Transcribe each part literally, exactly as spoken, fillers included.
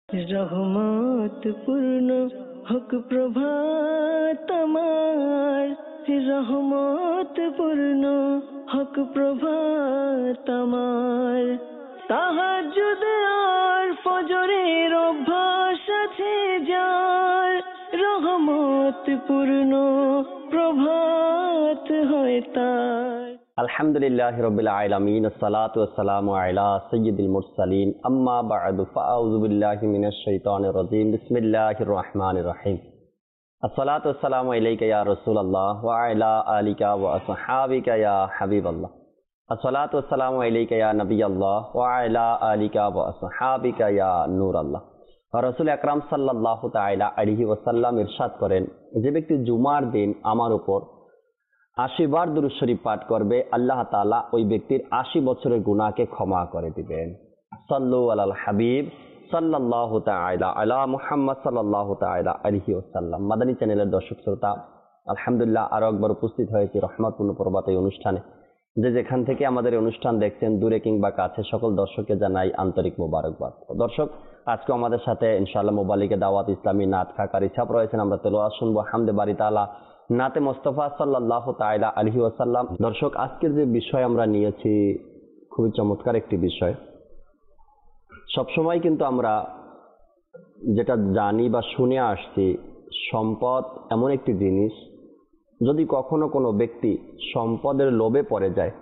রহমত পূর্ণ হক প্রভাত আমার, রহমত পূর্ণ হক প্রভাত আমার। তাহাজ্জুদ আর ফজরের অভ্যাস আছে যার, রহমত পূর্ণ প্রভাত হয় তার। আলহামদুলিল্লাহি রাব্বিল আলামিন, আসসালাতু ওয়াসসালামু আলা সাইয়্যিদিল মুরসালিন, আম্মা বা'দু, ফাআউযু বিল্লাহি মিনাশ শাইতানির রাজীম, বিসমিল্লাহির রহমানির রহিম। আসসালাতু ওয়াসসালামু আলাইকা ইয়া রাসূলুল্লাহ ওয়া আলা আলিকা ওয়া আসহাবিকা ইয়া হাবিবাল্লাহ। আসসালাতু ওয়াসসালামু আলাইকা ইয়া নবিয়াল্লাহ ওয়া আলা আলিকা ওয়া আসহাবিকা ইয়া নূরাল্লাহ। রাসূল আকরাম সাল্লাল্লাহু তাআলা আলাইহি ওয়াসাল্লাম ইরশাদ করেন, যে ব্যক্তি জুমার দিন আমার উপর আশি বার দুরূদ শরীফ পাঠ করবে, আল্লাহ তাআলা ওই ব্যক্তির আশি বছরের গুনাহকে ক্ষমা করে দিবেন। সাল্লু আলাল হাবিব সাল্লাল্লাহু তাআলা আলা মুহাম্মদ সাল্লাল্লাহু তাআলা আলাইহি ওয়াসাল্লাম। মাদানী চ্যানেলের দর্শক শ্রোতা, আলহামদুলিল্লাহ আরো একবার উপস্থিত হয়েছি রহমতপূর্ণ প্রভাত এই অনুষ্ঠানে। যে যেখান থেকে আমাদের এই অনুষ্ঠান দেখছেন, দূরে কিংবা কাছে, সকল দর্শককে জানাই আন্তরিক মোবারকবাদ। দর্শক, আজকে আমাদের সাথে ইনশাআল্লাহ মোবালিকে দাওয়াত ইসলামী নাত খাকার ইচ্ছা রয়েছেন। আমরা তেলাওয়াত শুনবো হামদে বারি তাআলা নাতে মোস্তফা সাল্লাল্লাহু তাআলা আলাইহি ওয়াসাল্লাম। দর্শক, আজকের যে বিষয় আমরা নিয়েছি খুবই চমৎকার একটি বিষয়। সবসময় কিন্তু আমরা যেটা জানি বা শুনে আসছি, সম্পদ এমন একটি জিনিস, যদি কখনো কোনো ব্যক্তি সম্পদের লোভে পড়ে যায়,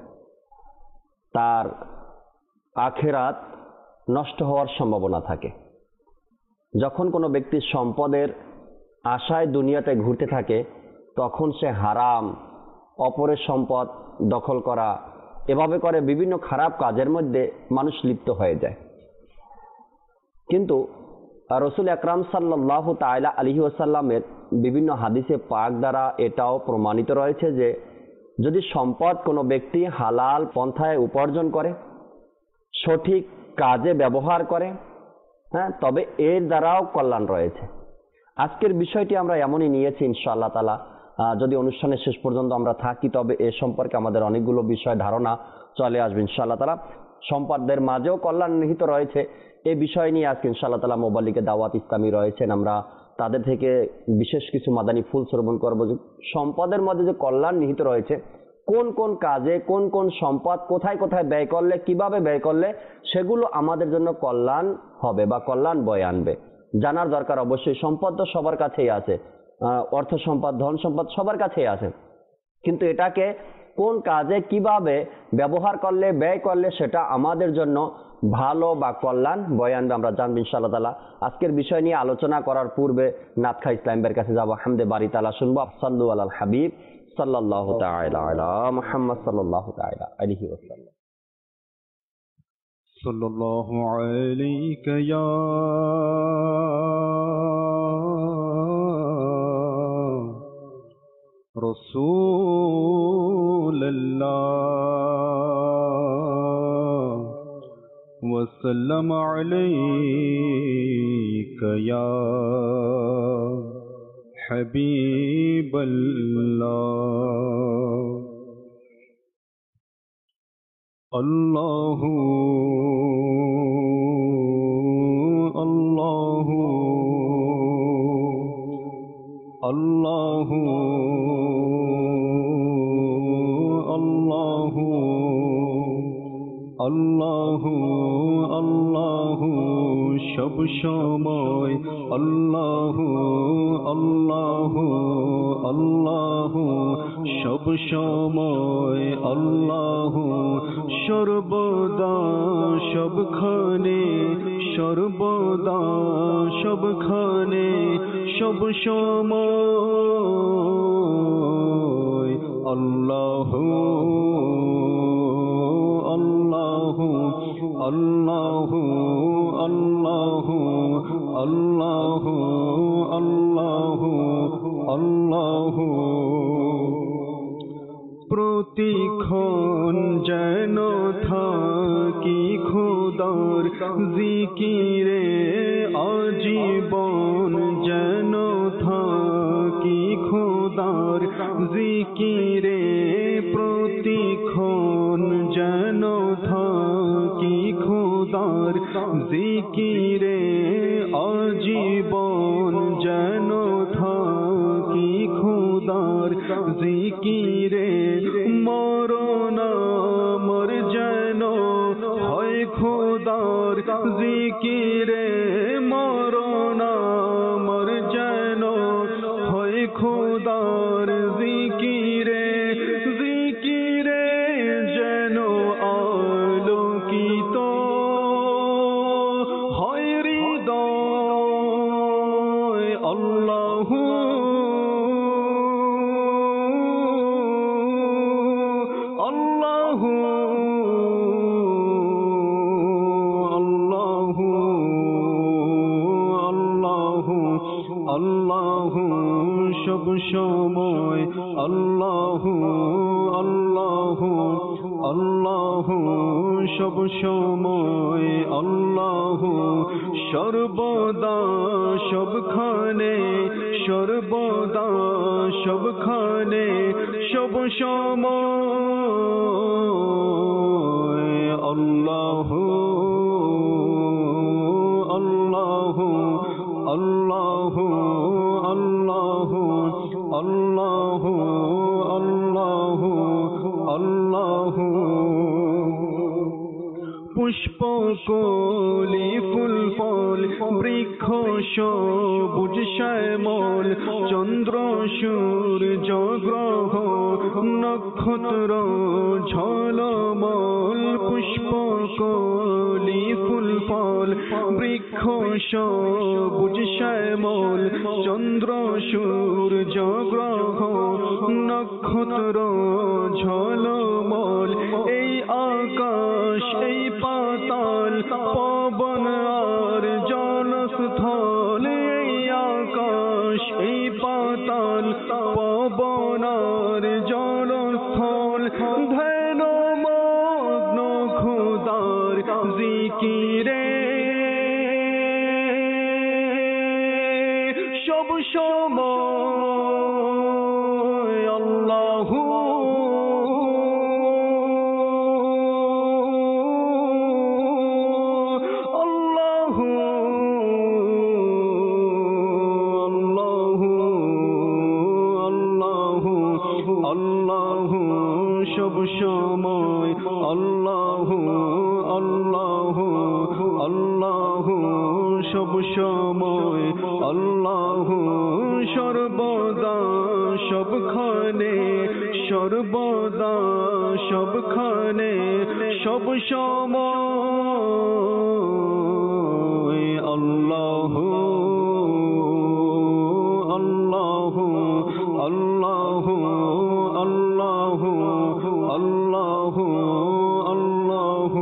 তার আখিরাত নষ্ট হওয়ার সম্ভাবনা থাকে। যখন কোনো ব্যক্তি সম্পদের আশায় দুনিয়াতে ঘুরতে থাকে, তখন সে হারাম, অপরের সম্পদ দখল করা, এভাবে করে বিভিন্ন খারাপ কাজের মধ্যে মানুষ লিপ্ত হয়ে যায়। কিন্তু রাসূল আকরাম সাল্লাল্লাহু তাআলা আলাইহি ওয়াসাল্লামের বিভিন্ন হাদিসে পাক দ্বারা এটাও প্রমাণিত রয়েছে যে, যদি সম্পদ কোনো ব্যক্তি হালাল পন্থায় উপার্জন করে, সঠিক কাজে ব্যবহার করে, হ্যাঁ, তবে এর দ্বারাও কল্যাণ রয়েছে। আজকের বিষয়টি আমরা এমনই নিয়েছি ইনশাআল্লাহ তাআলা। যদি অনুষ্ঠানের শেষ পর্যন্ত আমরা থাকি, তবে এ সম্পর্কে আমাদের অনেকগুলো বিষয় ধারণা চলে আসবে ইনশাআল্লাহ তাআলা। সম্পদের মাঝেও কল্যাণ নিহিত রয়েছে, এই বিষয় নিয়ে আজকে ইনশাআল্লাহ তাআলা মোবালিকে দাওয়াত ইসলামী রয়েছেন, আমরা তাদের থেকে বিশেষ কিছু মাদানী ফুল শ্রবণ করবো। সম্পদের মধ্যে যে কল্যাণ নিহিত রয়েছে, কোন কোন কাজে কোন কোন সম্পদ কোথায় কোথায় ব্যয় করলে, কিভাবে ব্যয় করলে সেগুলো আমাদের জন্য কল্যাণ হবে বা কল্যাণ বয়ে আনবে, জানার দরকার অবশ্যই। সম্পদ তো সবার কাছেই আছে, অর্থ সম্পদ, ধন সম্পদ সবার কাছেই আছে, কিন্তু এটাকে কোন কাজে কিভাবে ব্যবহার করলে, ব্যয় করলে সেটা আমাদের জন্য ভালো বা কল্যাণ বয়ে আনবে, আমরা জানবো ইনশাআল্লাহ তাআলা। আজকের বিষয় নিয়ে আলোচনা করার পূর্বে নাতখা ইসলামের কাছে যাবো, হামদে বারি তাআলা শুনবো। সাল্লু আলাল হাবিব সাল্লাল্লাহু তাআলা আলা মুহাম্মদ সাল্লাল্লাহু তাআলা আলাইহি ওয়াসাল্লাম। সাল্লাল্লাহু আলাইকা ইয়া রাসূলুল্লাহ ওয়া সাল্লাম আলাইকা ইয়া হাবিবাল্লাহ। আল্লাহু আল্লাহু আল্লাহু আল্লাহু আল্লাহু আল্লাহু সব সময়, আল্লাহু আল্লাহু আল্লাহু সব সময়, আল্লাহু সর্বদা সবখানে, সর্বদা সবখানে, সব সময়, আল্লাহু আল্লাহু আল্লাহু আল্লাহু আল্লাহু আল্লাহু আল্লাহু। প্রতিক্ষণ যেন থাকি খোদার জিকিরে, আজীবন যেন থাকি খোদার জিকিরে, প্রতিক্ষণ যেন থাকি খোদার জিকিরে, আল্লাহু আল্লাহু আল্লাহু আল্লাহু আল্লাহু সব সময় আল্লাহু আল্লাহু আল্লাহু সব সময় আল্লাহু সর্বদা সবখানে সর্বদা সবখানে সব সময় আল্লাহু আল্লাহু আল্লাহু আল্লাহু আল্লাহু আল্লাহু আল্লাহু পুষ্প কলি ফুল ফল বৃক্ষ সবুজ শ্যামল চন্দ্র সূর্য গ্রহ নক্ষত্র ঝলমল পুষ্প কলি ফুল ফল বৃক্ষ সবুজ শ্যামল চন্দ্র সূর্য গ্রহ নক্ষত্র ঝলমল এই আকাশ এই পাতাল পবন আর জলস্থল এই আকাশ এই পাতাল পবন আর জলস্থল ধ্যান মগ্ন খোদার জিকিরে সব সময় আল্লাহু আল্লাহু সব সময় আল্লাহু আল্লাহু আল্লাহু সব সময় আল্লাহু সর্বদা সবখানে সর্বদা সবখানে সব সময় আল্লাহু আল্লাহু আল্লাহু আল্লাহু আল্লাহু আল্লাহু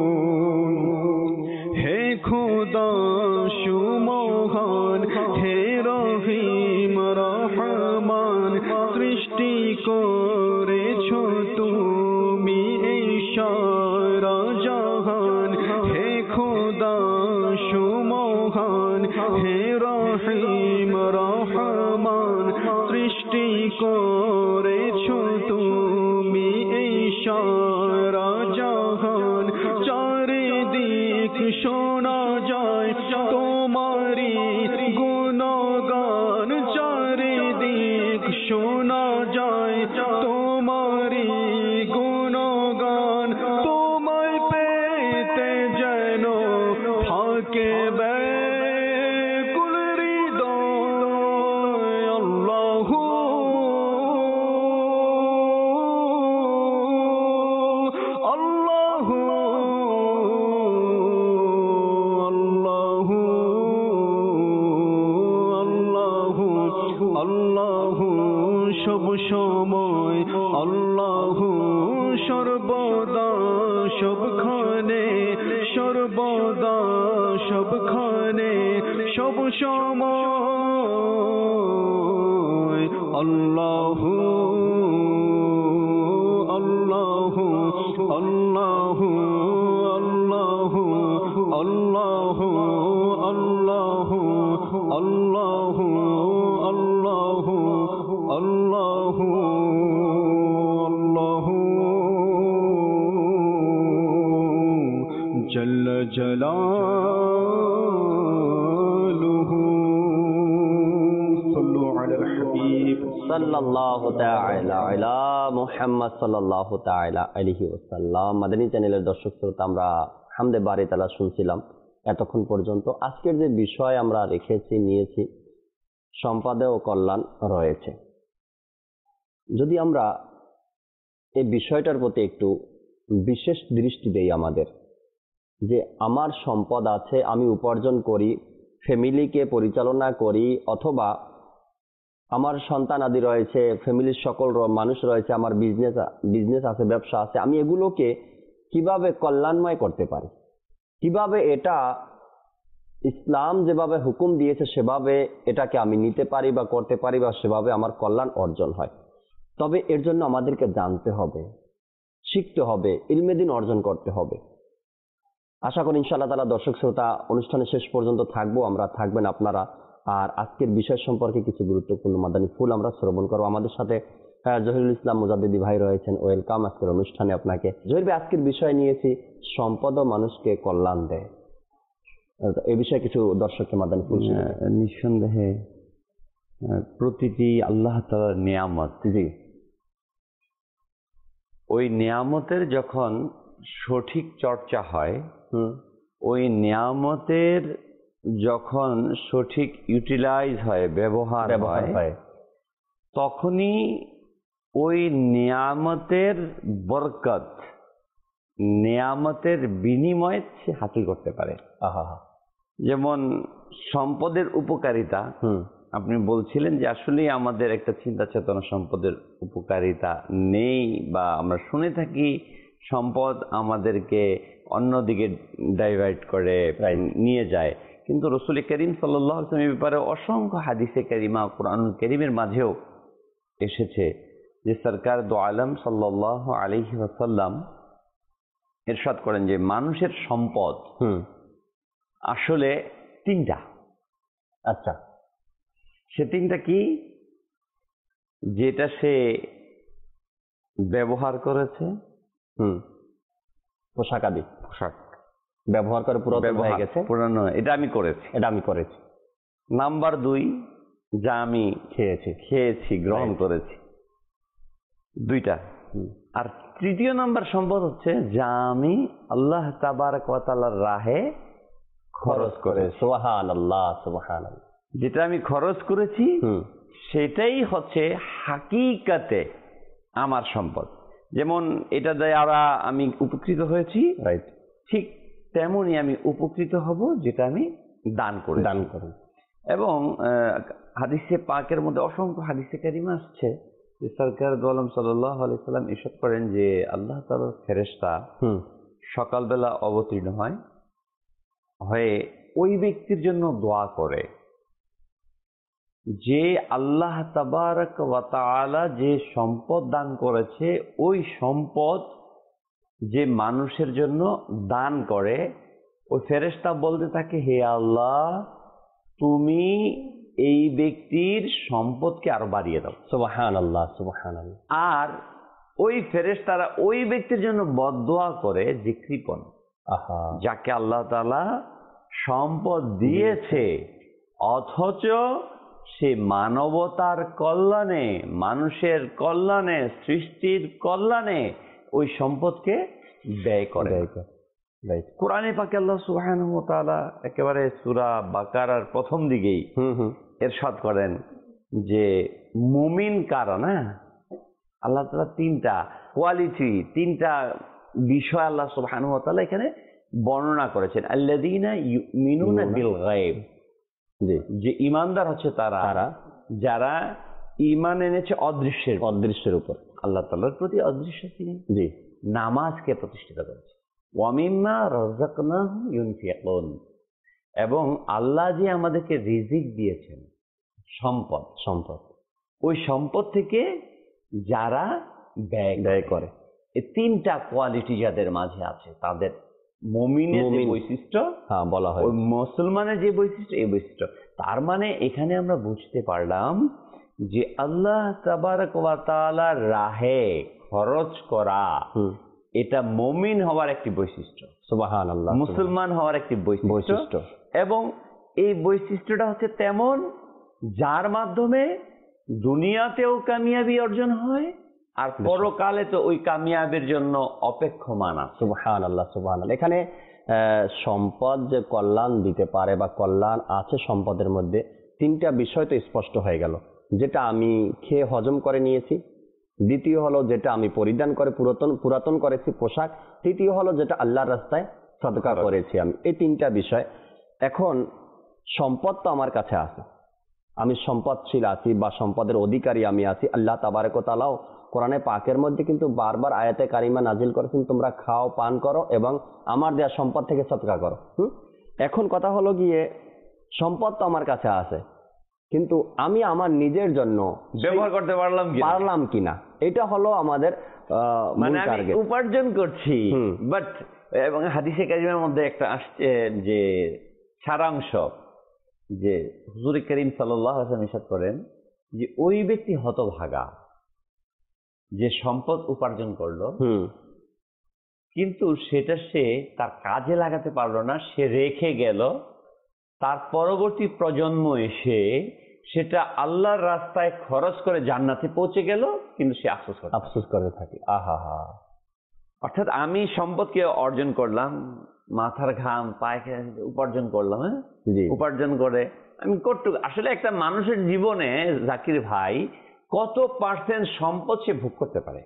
হে খোদা সুমহান হে রহিম রহমান সৃষ্টি করেছো তুমি এই সারা জাহান হে খোদা সুমহান হে রহিম রহমান সৃষ্টি করেছো তুমি এই সারা জাহান চারিদিক শোনা যায় তোমারি গুণগান চারিদিক শোনা যায় তোমারি গুণগান তোমায় পেতে যেন থাকে ব্যাকুল হৃদয় আল্লাহু আল্লাহু আল্লাহু আল্লাহু আল্লাহু সব সময় আল্লাহু সর্বদা সবখানে সর্বদা সবখানে সব সময় আল্লাহু আল্লাহু আল্লাহু আল্লাহু আল্লাহু আল্লাহু আল্লাহু আল্লাহু আল্লাহু আল্লাহু জল্ল জালালুহু সাল্লু আলাল হাবিব সাল্লাল্লাহু তাআলা আলা মুহাম্মদ সাল্লাল্লাহু তাআলা আলাইহি ওয়াসাল্লাম। মাদানী চ্যানেলের দর্শক শ্রোতা, আমরা হামদে বারি তাআলা শুনছিলাম এতক্ষণ পর্যন্ত। আজকের যে বিষয় আমরা রেখেছি নিয়েছি সম্পাদে ও কল্যাণ রয়েছে। যদি আমরা এই বিষয়টার প্রতি একটু বিশেষ দৃষ্টি দেই আমাদের, যে আমার সম্পদ আছে, আমি উপার্জন করি, ফ্যামিলিকে পরিচালনা করি, অথবা আমার সন্তান আদি রয়েছে, ফ্যামিলির সকল র- মানুষ রয়েছে, আমার বিজনেস বিজনেস আছে, ব্যবসা আছে, আমি এগুলোকে কিভাবে কল্যাণময় করতে পারি, কিভাবে এটা ইসলাম যেভাবে হুকুম দিয়েছে সেভাবে এটাকে আমি নিতে পারি বা করতে পারি, বা সেভাবে আমার কল্যাণ অর্জন হয়। তবে এর জন্য আমাদেরকে জানতে হবে, শিখতে হবে, ইলমে দ্বীন অর্জন করতে হবে। আশা করি ইনশাআল্লাহ তাআলা দর্শক শ্রোতা অনুষ্ঠানের শেষ পর্যন্ত থাকবো আমরা, থাকবেন আপনারা। আর আজকের বিষয় সম্পর্কে কিছু গুরুত্বপূর্ণ মাদানী ফুল আমরা শ্রবণ করবো। আমাদের সাথে আহ, জহিরুল ইসলাম মুজাদ্দিদি ভাই রয়েছেন। ওয়েলকাম আজকের অনুষ্ঠানে আপনাকে। জহির ভাই, আজকের বিষয় নিয়েছি সম্পদ ও মানুষকে কল্যাণ দেয়। আহ, এই বিষয়ে কিছু দর্শককে মাদানী ফুল শোনাবেন। আহ, নিঃসন্দেহে আহ, প্রতিটি আল্লাহ তাআলার নিয়ামত, জি। ওই নিয়ামতের যখন সঠিক চর্চা হয়, হুম। ওই নিয়ামতের যখন সঠিক ইউটিলাইজ হয়, ব্যবহার ব্যবহার হয়, হয়। তখনই ওই নিয়ামতের বরকত, নিয়ামতের বিনিময় সে হাসিল করতে পারে। আহা হা। যেমন সম্পদের উপকারিতা, হুম। আপনি বলছিলেন যে আসলে আমাদের একটা চিন্তা চেতনা সম্পদের উপকারিতা নেই, বা আমরা শুনে থাকি সম্পদ আমাদেরকে অন্যদিকে ডাইভার্ট করে নিয়ে যায়। কিন্তু রাসূল করিম সাল্লাল্লাহু আলাইহি ওয়াসাল্লাম এই ব্যাপারে অসংখ্য হাদিসে কারিমা, কুরআনুল কারীমের মাঝেও এসেছে যে সরকার দো আলম সাল্লাল্লাহু আলাইহি ওয়াসাল্লাম ইরশাদ করেন যে মানুষের সম্পদ হুম। আসলে তিনটা। আচ্ছা। সে তিনটা কি? যেটা সে ব্যবহার করেছে, হুম। পোশাক আদি পোশাক ব্যবহার করে পুরাতন হয়ে গেছে, পুরানো, এটা আমি করেছি। এটা আমি করেছি। নাম্বার দুই, যা আমি খেয়েছি। খেয়েছি, গ্রহণ Right. করেছি, দুইটা। হুম। আর তৃতীয় নাম্বার সম্পদ হচ্ছে যা আমি আল্লাহ তাবারক ওয়া তাআলার রাহে খরচ করে, সুবহানাল্লাহ, সুবহানাল্লাহ। যেটা আমি খরচ করেছি হুম। সেটাই হচ্ছে হাকিকাতে আমার সম্পদ। যেমন এটা দ্বারা আমি উপকৃত হয়েছি, রাইট। ঠিক তেমনি আমি উপকৃত হব যেটা আমি দান করে দান করুন। এবং আহ, হাদিসে পাকের মধ্যে অসংখ্য হাদিসে কারিমা আসছে যে সরকার দো আলম সাল্লাল্লাহু আলাইহি সাল্লাম ইরশাদ করেন যে আল্লাহ তাআলার ফেরেশতা হুম। সকালবেলা অবতীর্ণ হয়, হয়ে ওই ব্যক্তির জন্য দোয়া করে যে আল্লাহ তাবারক ওয়া তাআলা যে সম্পদ দান করেছে, ওই সম্পদ যে মানুষের জন্য দান করে, ওই ফেরেশতা বলতে থাকে, হে আল্লাহ, তুমি এই ব্যক্তির সম্পদকে আরো বাড়িয়ে দাও। সুবহানাল্লাহ, সুবহানাল্লাহ। আর ওই ফেরেশতারা ওই ব্যক্তির জন্য বদদোয়া করে যে কৃপণ, আহা। যাকে আল্লাহ তাআলা সম্পদ দিয়েছে অথচ সে মানবতার কল্যাণে, মানুষের কল্যাণে, সৃষ্টির কল্যাণে ওই সম্পদকে ব্যয় করে। রাইট। কোরআনে পাকে আল্লাহ সুবহানাহু ওয়া তাআলা একেবারে সূরা বাকারার প্রথম দিকেই হুম হুম। ইরশাদ করেন যে মুমিন কারা, না আল্লাহ তাআলা তিনটা কোয়ালিটি, তিনটা বিষয় আল্লাহ সুবহানাহু ওয়া তাআলা এখানে বর্ণনা করেছেন। আল্লাযীনা ইউমিনুনা বিল গায়ব, জি। যে ইমানদার হচ্ছে তারা তারা যারা ঈমান এনেছে অদৃশ্যের, অদৃশ্যের উপর, আল্লাহ তাআলার প্রতি অদৃশ্য তিনি জি, নামাজকে প্রতিষ্ঠিত করেছে। ওয়া মিম্মা রাযাকনাহুম ইউনফিকুন, এবং আল্লাহ যে আমাদেরকে রিজিক দিয়েছেন, সম্পদ, সম্পদ, ওই সম্পদ থেকে যারা ব্যয় ব্যয় করে। এই তিনটা কোয়ালিটি যাদের মাঝে আছে, তাদের মুমিনের যে মুমিন। বৈশিষ্ট্য, হ্যাঁ, বলা হয় ওই মুসলমানের যে বৈশিষ্ট্য, এই বৈশিষ্ট্য। তার মানে এখানে আমরা বুঝতে পারলাম যে আল্লাহ তাবারক ওয়া তাআলার রাহে খরচ করা, হুম, এটা মুমিন হওয়ার একটি বৈশিষ্ট্য, সুবহানাল্লাহ, মুসলমান হওয়ার একটি বৈশিষ্ট্য। বৈশিষ্ট্য। এবং এই বৈশিষ্ট্যটা হচ্ছে তেমন যার মাধ্যমে দুনিয়াতেও কামিয়াবি অর্জন হয়, আর পরকালে তো ওই কামিয়াবির জন্য অপেক্ষমান আছে। সুবহানাল্লাহ, সুবহানাল্লাহ। এখানে আহ, সম্পদ যে কল্যাণ দিতে পারে বা কল্যাণ আছে সম্পদের মধ্যে, তিনটা বিষয় তো স্পষ্ট হয়ে গেল। যেটা আমি খেয়ে হজম করে নিয়েছি, দ্বিতীয় হলো যেটা আমি পরিধান করে পুরাতন পুরাতন করেছি পোশাক, তৃতীয় হলো যেটা আল্লাহর রাস্তায় সদকা করেছি আমি। এই তিনটা বিষয়। এখন সম্পদ তো আমার কাছে আছে, আমি সম্পদশীল আছি বা সম্পদের অধিকারী আমি আছি। আল্লাহ তাবারক ওয়া তাআলাও কোরআনে পাকের মধ্যে কিন্তু বারবার আয়াতে কারিমা নাজিল করেছেন, তোমরা খাও পান করো এবং আমার দেয়া সম্পদ থেকে সদকা করো। হুম এখন কথা হলো গিয়ে সম্পদ তো আমার কাছে আছে, কিন্তু আমি আমার নিজের জন্য ব্যবহার করতে পারলাম কি পারলাম কিনা, এটা হলো আমাদের আহ, মূল মানে আমি টার্গেট। উপার্জন করছি হুম। বাট এবং হাদিসে কারিমের মধ্যে একটা আসছে যে সারাংশ, যে হুজুর করিম সাল্লাল্লাহু আলাইহি ওয়াসাল্লাম ইরশাদ করেন যে ওই ব্যক্তি হতভাগা যে সম্পদ উপার্জন করলো হুম কিন্তু সেটা সে তার কাজে লাগাতে পারলো না, সে রেখে গেল, তার পরবর্তী প্রজন্ম এসে সেটা আল্লাহর রাস্তায় খরচ করে জান্নাতে পৌঁছে গেল, কিন্তু সে আফসোস করে আফসোস করে থাকি। আহা হা অর্থাৎ আমি সম্পদকে অর্জন করলাম, মাথার ঘাম পায়ে উপার্জন করলাম, হ্যাঁ জি উপার্জন করে আমি করতে আসলে একটা মানুষের জীবনে জাকির ভাই কত পার্সেন্ট সম্পদ সে ভোগ করতে পারে।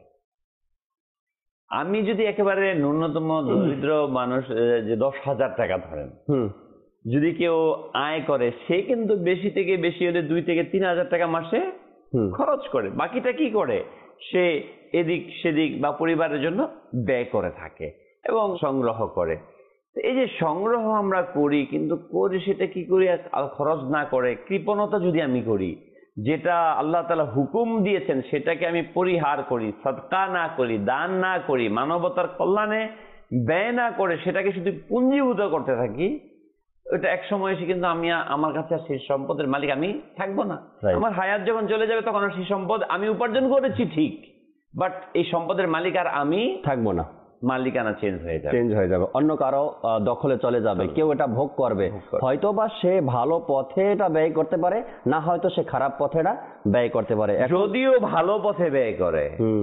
আমি যদি একেবারে ন্যূনতম দরিদ্র মানুষ আহ, যে দশ হাজার টাকা ধরেন, হুম যদি কেউ আয় করে সে কিন্তু বেশি থেকে বেশি হলে দুই থেকে তিন হাজার টাকা মাসে হুম খরচ করে, বাকিটা কি করে সে এদিক সেদিক বা পরিবারের জন্য ব্যয় করে থাকে এবং সংগ্রহ করে। এই যে সংগ্রহ আমরা করি কিন্তু করি সেটা কি করি আর খরচ না করে কৃপণতা যদি আমি করি, যেটা আল্লাহ তাআলা হুকুম দিয়েছেন সেটাকে আমি পরিহার করি, সদকা না করি, দান না করি, মানবতার কল্যাণে ব্যয় না করে সেটাকে শুধু পুঞ্জীভূত করতে থাকি, ওটা এক সময় এসে কিন্তু আমি আমার কাছে আর সেই সম্পদের মালিক আমি থাকবো না। Right. আমার হায়াত যখন চলে যাবে তখন আর সেই সম্পদ আমি উপার্জন করেছি ঠিক, বাট এই সম্পদের মালিক আর আমি থাকবো না, মালিকানা চেঞ্জ হয়ে যাবে, চেঞ্জ হয়ে যাবে, অন্য কারো আহ, দখলে চলে যাবে, কেউ এটা ভোগ করবে। ভোগ করবে। হয়তো বা সে ভালো পথে এটা ব্যয় করতে পারে, না হয়তো সে খারাপ পথে এটা ব্যয় করতে পারে। এখন- যদিও ভালো পথে ব্যয় করে, হুম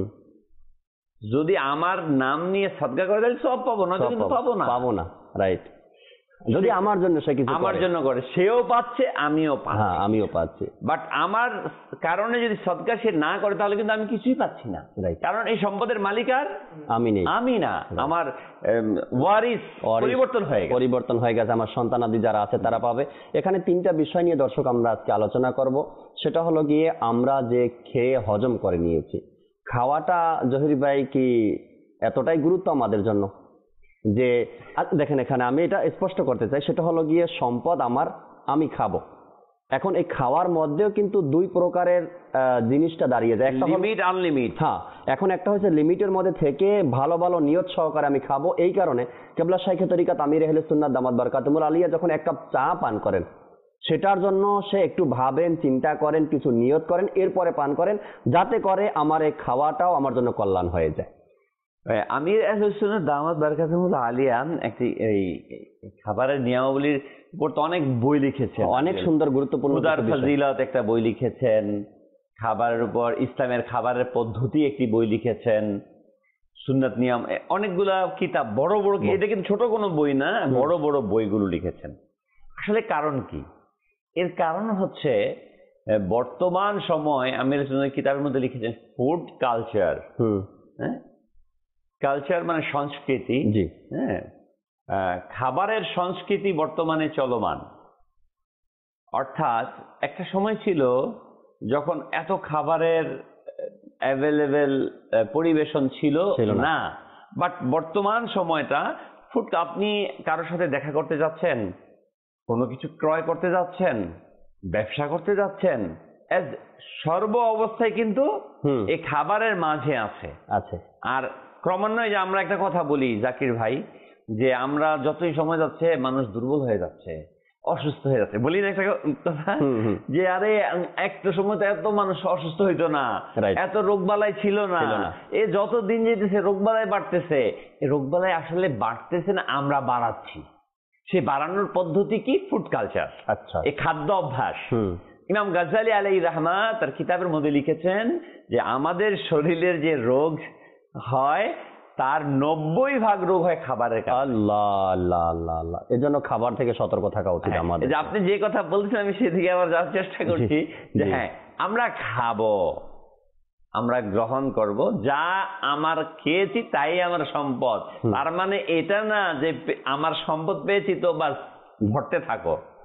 যদি আমার নাম নিয়ে সাদকা করে তাহলে সব পাবো না, সব কিন্তু পাবো- পাবো না, পাবো না, রাইট। যদি আমার জন্য সে কিছু আমার করে, জন্য করে সেও পাচ্ছে আমিও হ্যাঁ পাচ্ছি, আমিও পাচ্ছি, বাট আমার কারণে যদি সদকা সে না করে তাহলে কিন্তু আমি কিছুই পাচ্ছি না, রাইট। কারণ এই সম্পদের মালিক আর আমি নেই, আমি না, আমার এম, ওয়ারিস ওয়ারিস পরিবর্তন হয়ে গেছে। পরিবর্তন হয়ে গেছে, আমার সন্তানাদি যারা আছে তারা পাবে। এখানে তিনটা বিষয় নিয়ে দর্শক আমরা আজকে আলোচনা করব। সেটা হলো গিয়ে আমরা যে খেয়ে হজম করে নিয়েছি, খাওয়াটা জহির ভাই কি এতটাই গুরুত্ব আমাদের জন্য যে আ- দেখেন এখানে আমি এটা স্পষ্ট করতে চাই, সেটা হলো গিয়ে সম্পদ আমার, আমি খাবো। এখন এই খাওয়ার মধ্যেও কিন্তু দুই প্রকারের আহ, জিনিসটা দাঁড়িয়ে যায়। একটা হলো- লিমিট আনলিমিট, হ্যাঁ, এখন একটা হচ্ছে লিমিটের মধ্যে থেকে ভালো ভালো নিয়ত সহকারে আমি খাবো। এই কারণে কেবলা শাইখে তরিকাত আমির আহলে সুন্নাত দামাত বারকাতুহুল আলিয়া যখন এক কাপ চা পান করেন, সেটার জন্য সে একটু ভাবেন, চিন্তা করেন, কিছু নিয়ত করেন, এরপরে পান করেন, যাতে করে আমার এই খাওয়াটাও আমার জন্য কল্যাণ হয়ে যায়। আমির আহলে সুন্নাত দামাত বারকাতুহুল আলিয়া একটি এই এই খাবারের নিয়মাবলীর উপর তো অনেক বই লিখেছেন, অনেক সুন্দর গুরুত্বপূর্ণ খুদার কিছু বিষয়। ফাজিলত একটা বই লিখেছেন, খাবারের উপর ইসলামের খাবারের পদ্ধতি একটি বই লিখেছেন, সুন্নাত নিয়ম এ, অনেকগুলা কিতাব, বড় বড়, এটা কিন্তু ছোট কোনো বই না, বড় বড় বইগুলো লিখেছেন। আসলে কারণ কি? এর কারণ হচ্ছে আহ, বর্তমান সময় আমির সুন্নাত কিতাবের মধ্যে লিখেছেন ফুড কালচার, হুম হ্যাঁ কালচার মানে সংস্কৃতি, জি হ্যাঁ আহ, খাবারের সংস্কৃতি বর্তমানে চলমান। অর্থাৎ একটা সময় ছিল যখন এত খাবারের অ্যাভেলেবেল পরিবেশন ছিল ছিল না। না, বাট বর্তমান সময়টা ফুড, আপনি কারোর সাথে দেখা করতে যাচ্ছেন, কোনো কিছু ক্রয় করতে যাচ্ছেন, ব্যবসা করতে যাচ্ছেন, এজ সর্ব অবস্থায় কিন্তু হুম এই খাবারের মাঝে আছে। আছে। আর ক্রমান্বয়ে যে আমরা একটা কথা বলি জাকির ভাই, যে আমরা যতই সময় যাচ্ছে মানুষ দুর্বল হয়ে যাচ্ছে, অসুস্থ হয়ে যাচ্ছে, বলি না একটা কথা, হুম, হুম। যে আরে একটা সময় তো এত মানুষ অসুস্থ হইতো না, Right. এত রোগবালাই ছিল না, ছিল না। এ যত দিন যেতেছে রোগবালাই বাড়তেছে। এই রোগবালাই আসলে বাড়তেছে না, আমরা বাড়াচ্ছি। সে বাড়ানোর পদ্ধতি কি? ফুড কালচার, আচ্ছা। এই খাদ্য অভ্যাস। হুম ইমাম গাজ্জালী আলাইহির রাহমাত তার কিতাবের মধ্যে লিখেছেন যে আমাদের শরীরের যে রোগ হয় তার নব্বই ভাগ রোগ হয় খাবারের কারণে। আল্লাহ আল্লাহ আল্লাহ আল্লাহ, এর জন্য খাবার থেকে সতর্ক থাকা উচিত হ্যাঁ, আমাদের। এই যে আপনি যে কথা বলছেন আমি সেদিকে আবার যাওয়ার চেষ্টা করছি, যে জি। হ্যাঁ আমরা খাবো, আমরা গ্রহণ করব, যা আমার খেয়েছি তাই আমার সম্পদ। হুম। তার মানে এটা না যে পে- আমার সম্পদ পেয়েছি তো বাস ভরতে থাকো,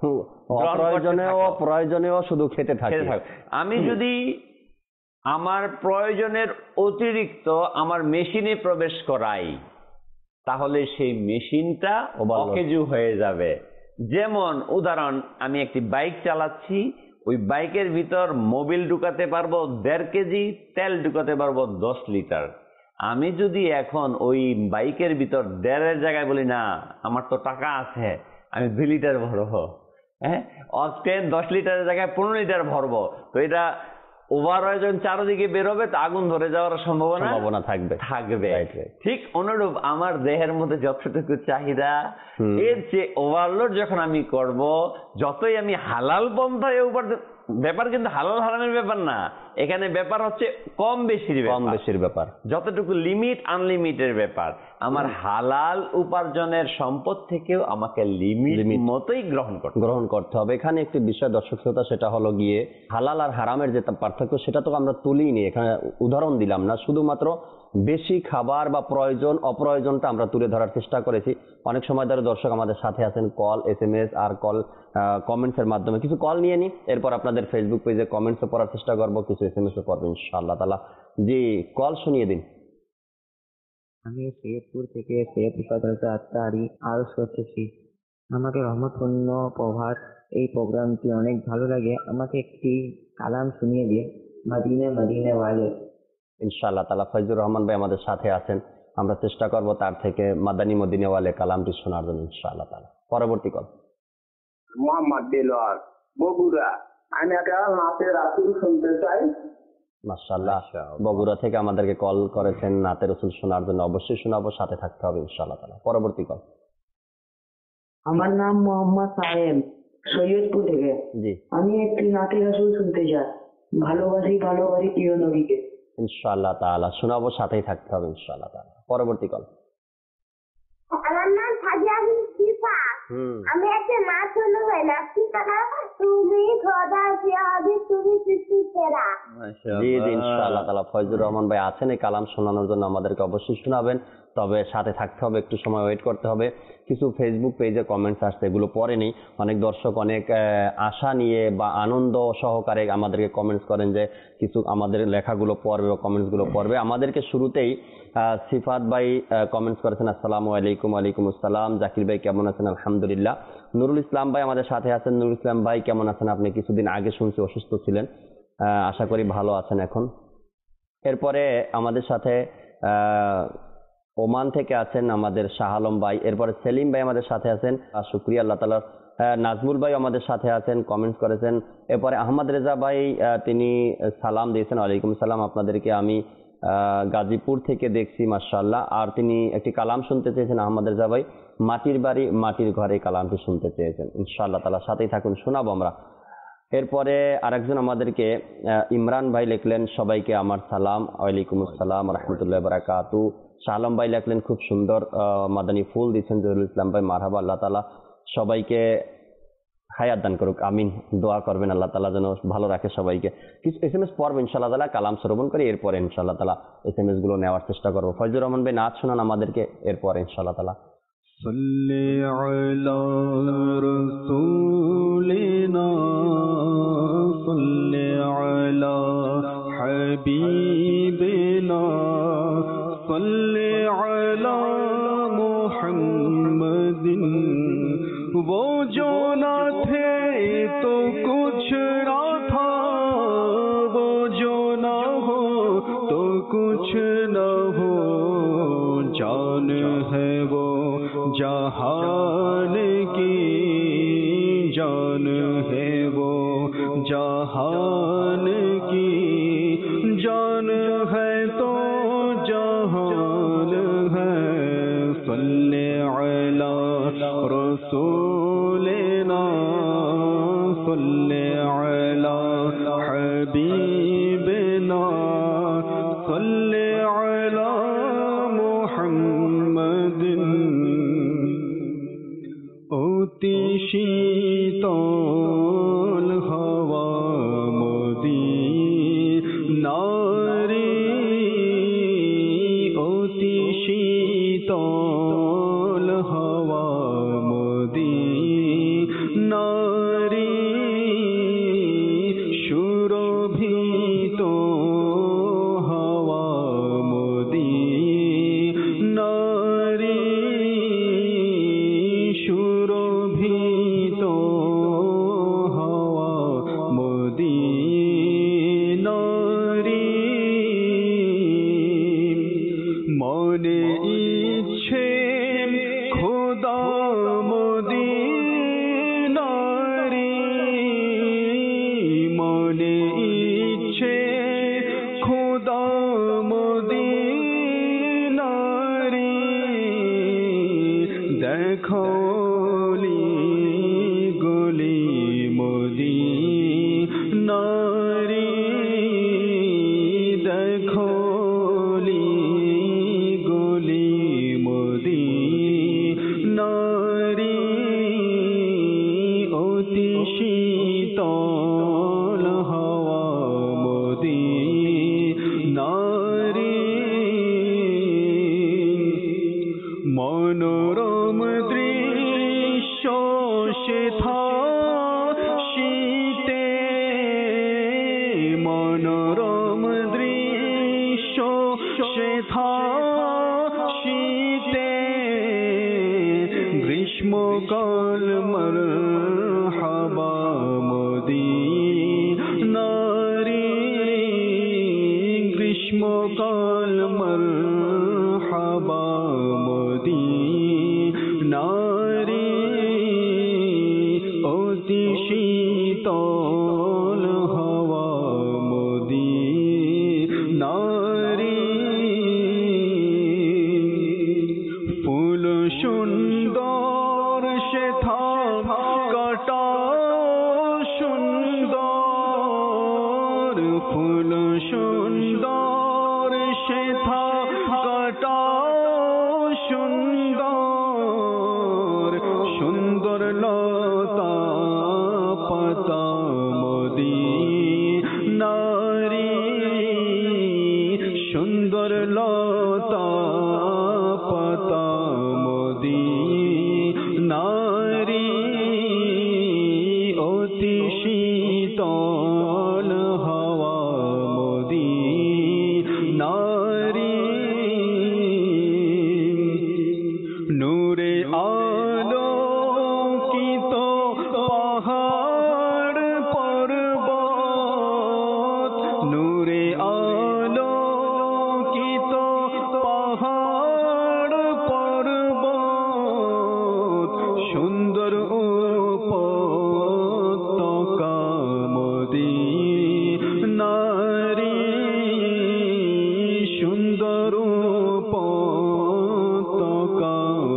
অপ্রয়োজনীয় প্রয়োজনীয় শুধু খেতে থাকি। আমি যদি আমার প্রয়োজনের অতিরিক্ত আমার মেশিনে প্রবেশ করাই, তাহলে সেই মেশিনটা অকেজু হয়ে যাবে। যেমন উদাহরণ, আমি একটি বাইক চালাচ্ছি, ওই বাইকের ভিতর মোবিল ঢুকাতে পারবো দেড় কেজি, তেল ঢুকাতে পারবো দশ লিটার। আমি যদি এখন ওই বাইকের ভিতর দেড়ের জায়গায় বলি না, আমার তো টাকা আছে, আমি দুই লিটার ভরবো, হ্যাঁ, অক্টেন দশ লিটারের জায়গায় পনেরো লিটার ভরবো, তো এটা ওভারঅল যখন চারদিকে বেরোবে তো আগুন ধরে যাওয়ার সম্ভাবনা সম্ভাবনা থাকবে থাকবে ঠিক অনুরূপ আমার দেহের মধ্যে যতটুকু চাহিদা, এর যে ওভারলোড যখন আমি করব, যতই আমি হালাল পন্থায় উপার্জন, ব্যাপার কিন্তু হালাল হারামের ব্যাপার না, এখানে ব্যাপার হচ্ছে কম বেশির কম বেশির ব্যাপার, যতটুকু লিমিট আনলিমিটের ব্যাপার। আমার হালাল উপার্জনের সম্পদ থেকেও আমাকে লিমিট মতোই গ্রহণ করতে গ্রহণ করতে হবে। এখানে একটি বিষয় দর্শক শ্রোতা, সেটা হলো গিয়ে হালাল আর হারামের যে পার্থক্য, সেটা তো আমরা তুলিনি, এখানে উদাহরণ দিলাম না, শুধুমাত্র বেশি খাবার বা প্রয়োজন অপ্রয়োজনটা আমরা তুলে ধরার চেষ্টা করেছি। অনেক সময় ধরে দর্শক আমাদের সাথে আছেন কল, এস এম এস আর কল কমেন্টস এর মাধ্যমে। কিছু কল নিয়ে নি, এরপর আপনাদের ফেসবুক পেজে কমেন্টসও পড়ার চেষ্টা করবো, কিছু এস এম এসও পড়বো ইনশাআল্লাহ তাআলা। জি, কল শুনিয়ে দিন। আমি সৈয়দপুর থেকে সৈয়দ ইফাদত আত্মারি আরজ করতেছি। আমাকে রহমতপূর্ণ প্রভাত এই প্রোগ্রামটি অনেক ভালো লাগে। আমাকে একটি কালাম শুনিয়ে দিয়ে মদিনে মদিনে ওয়ালে। ইনশাআল্লাহ তাআলা ফয়জুর রহমান ভাই আমাদের সাথে আছেন, আমরা চেষ্টা করব তার থেকে মাদানী মদিনে ওয়ালে কালামটি শোনার জন্য ইনশাআল্লাহ তাআলা। পরবর্তী কল মোহাম্মদ দেলোয়ার, বগুড়া। আমি একটা নাতে রাসূল শুনতে চাই। মাশাআল্লাহ, বগুড়া থেকে আমাদেরকে কল করেছেন নাতে রাসূল শোনার জন্য। অবশ্যই শোনাবো, সাথে থাকতে হবে ইনশাআল্লাহ তাআলা। পরবর্তী কল। আমার নাম মোহাম্মদ সাহেব, সৈয়দপুর থেকে। জি, আমি একটি নাতে রাসূল শুনতে চাই। ভালোবাসি ভালোবাসি প্রিয় নবীকে। ইনশাআল্লাহ তাআলা শোনাবো, সাথেই থাকতে হবে ইনশাআল্লাহ তাআলা। পরবর্তী কল। আমার নাম সাজিয়া বিনতিফা। আমি একটা নাচ শুনতে চাই। নাচটি তারা তুমি খোদা জিয়াদি তুমি সৃষ্টি সেরা। জি জি ইনশাআল্লাহ তাআলা ফয়জুর রহমান ভাই আছেন এই কালাম শোনানোর জন্য, আমাদেরকে অবশ্যই শোনাবেন, তবে সাথে থাকতে হবে, একটু সময় ওয়েট করতে হবে। কিছু ফেসবুক পেজে কমেন্টস আসছে, এগুলো পড়েনি। অনেক দর্শক অনেক আশা নিয়ে বা আনন্দ সহকারে আমাদেরকে কমেন্টস করেন যে কিছু আমাদের লেখাগুলো পড়বে বা কমেন্টসগুলো পড়বে। আমাদেরকে শুরুতেই সিফাত ভাই কমেন্টস করেছেন, আসসালামু আলাইকুম। ওয়ালাইকুম আসসালাম। জাকির ভাই কেমন আছেন? আলহামদুলিল্লাহ। নুরুল ইসলাম ভাই আমাদের সাথে আছেন। নুরুল ইসলাম ভাই কেমন আছেন? আপনি কিছুদিন আগে শুনছি অসুস্থ ছিলেন, আশা করি ভালো আছেন এখন। এরপরে আমাদের সাথে ওমান থেকে আছেন আমাদের শাহ আলম ভাই। এরপরে সেলিম ভাই আমাদের সাথে আছেন, শুকরিয়া আল্লাহ তাআলা। নাজমুল ভাই আমাদের সাথে আছেন, কমেন্টস করেছেন। এরপরে আহমদ রেজা ভাই তিনি সালাম দিয়েছেন, ওয়ালাইকুম সালাম, আপনাদেরকে আমি গাজীপুর থেকে দেখছি মাশাআল্লাহ। আর তিনি একটি কালাম শুনতে চেয়েছেন আহমদ রেজা ভাই, মাটির বাড়ি মাটির ঘরে কালামটি শুনতে চেয়েছেন। ইনশাআল্লাহ তাআলা সাথেই থাকুন, শোনাবো আমরা। এরপরে আরেকজন আমাদেরকে ইমরান ভাই লিখলেন, সবাইকে আমার সালাম, ওয়ালাইকুম আসসালাম রাহমাতুল্লাহি ওয়া বারাকাতুহু। শাহ আলম ভাই লিখলেন খুব সুন্দর মাদানী ফুল দিচ্ছেন। জহুরুল ইসলাম ভাই মারহাবা, আল্লাহ তাআলা সবাইকে হায়াত দান করুক, আমিন। দোয়া করবেন আল্লাহ তাআলা যেন ভালো রাখে সবাইকে। কিছু এস এম এস পড়বো ইনশাআল্লাহ তাআলা, কালাম শ্রবণ করি, এরপরে ইনশাআল্লাহ তাআলা এস এম এস গুলো নেওয়ার চেষ্টা করবো। ফয়জুর রহমান ভাই নাচ শোনান আমাদেরকে, এরপরে ইনশাআল্লাহ তাআলা। সাল্লি আলা রাসূলিনা সাল্লি আলা হাবিবিনা সাল্লি আলা মুহাম্মাদিন। वो जो ना थे तो कुछ ना था, वो जो ना हो तो कुछ ना हो, जान है वो जहान की, जान है वो जहान की, जान है तो जहान है। सल्ले अला रसूलिना सल्ले अला हबीबिना सल्ले अला मुहम्मदिन। অতি শীতল হাওয়া মদিনারি, অতি শীতল হাওয়া মদিনারি। গ্রীষ্মকাল মারহাবা মদিনারে অতি শীতল হাওয়া মদিনারে ফুল সুন্দর সেথা কাটা সুন্দর ফুল সুন্দর সেথা কাটা সুন্দর সুন্দর লতা পাতা মদিনারে সুন্দর লতা পাতা মদিনারে অতি শীতল হাওয়া মদিনারে নূরে আলোকিত পাহাড় পর্বত নূরে আলোকিত পাহাড় পর্বত সুন্দর উপত্যকা মদিনারে সুন্দর উপত্যকা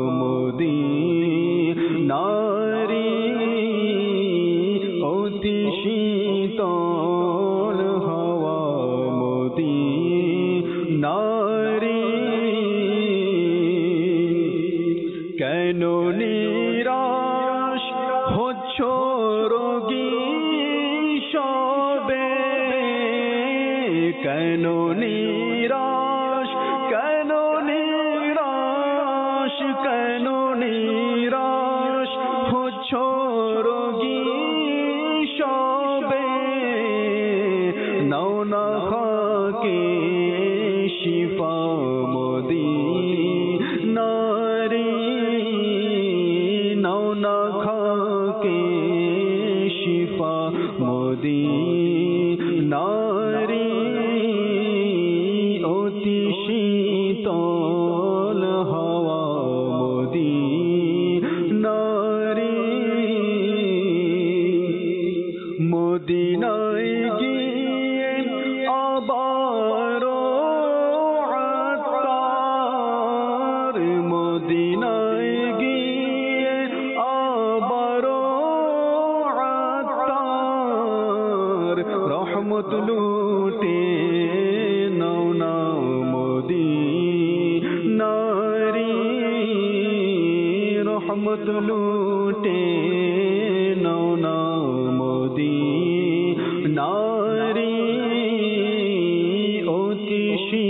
মদিনারে অতি শীতল হাওয়া মদিনারে কেন নিরাশ হচ্ছ রোগী সবে কেন নিরাশ কেন নিরাশ কেন নিরাশ হচ্ছ রোগী সবে নাও না খাকে শিফা মদিনারে নাও না খাকে শিফা মদিনারে অতি শীতল হাওয়া মদিনারে মদিনায় গিয়ে আবারো আত্মার মদিনায় গিয়ে আবারো আত্মার রহমত লুটে নাও না মদিনারে রহমত লুটে নাও না মদিনারে অতি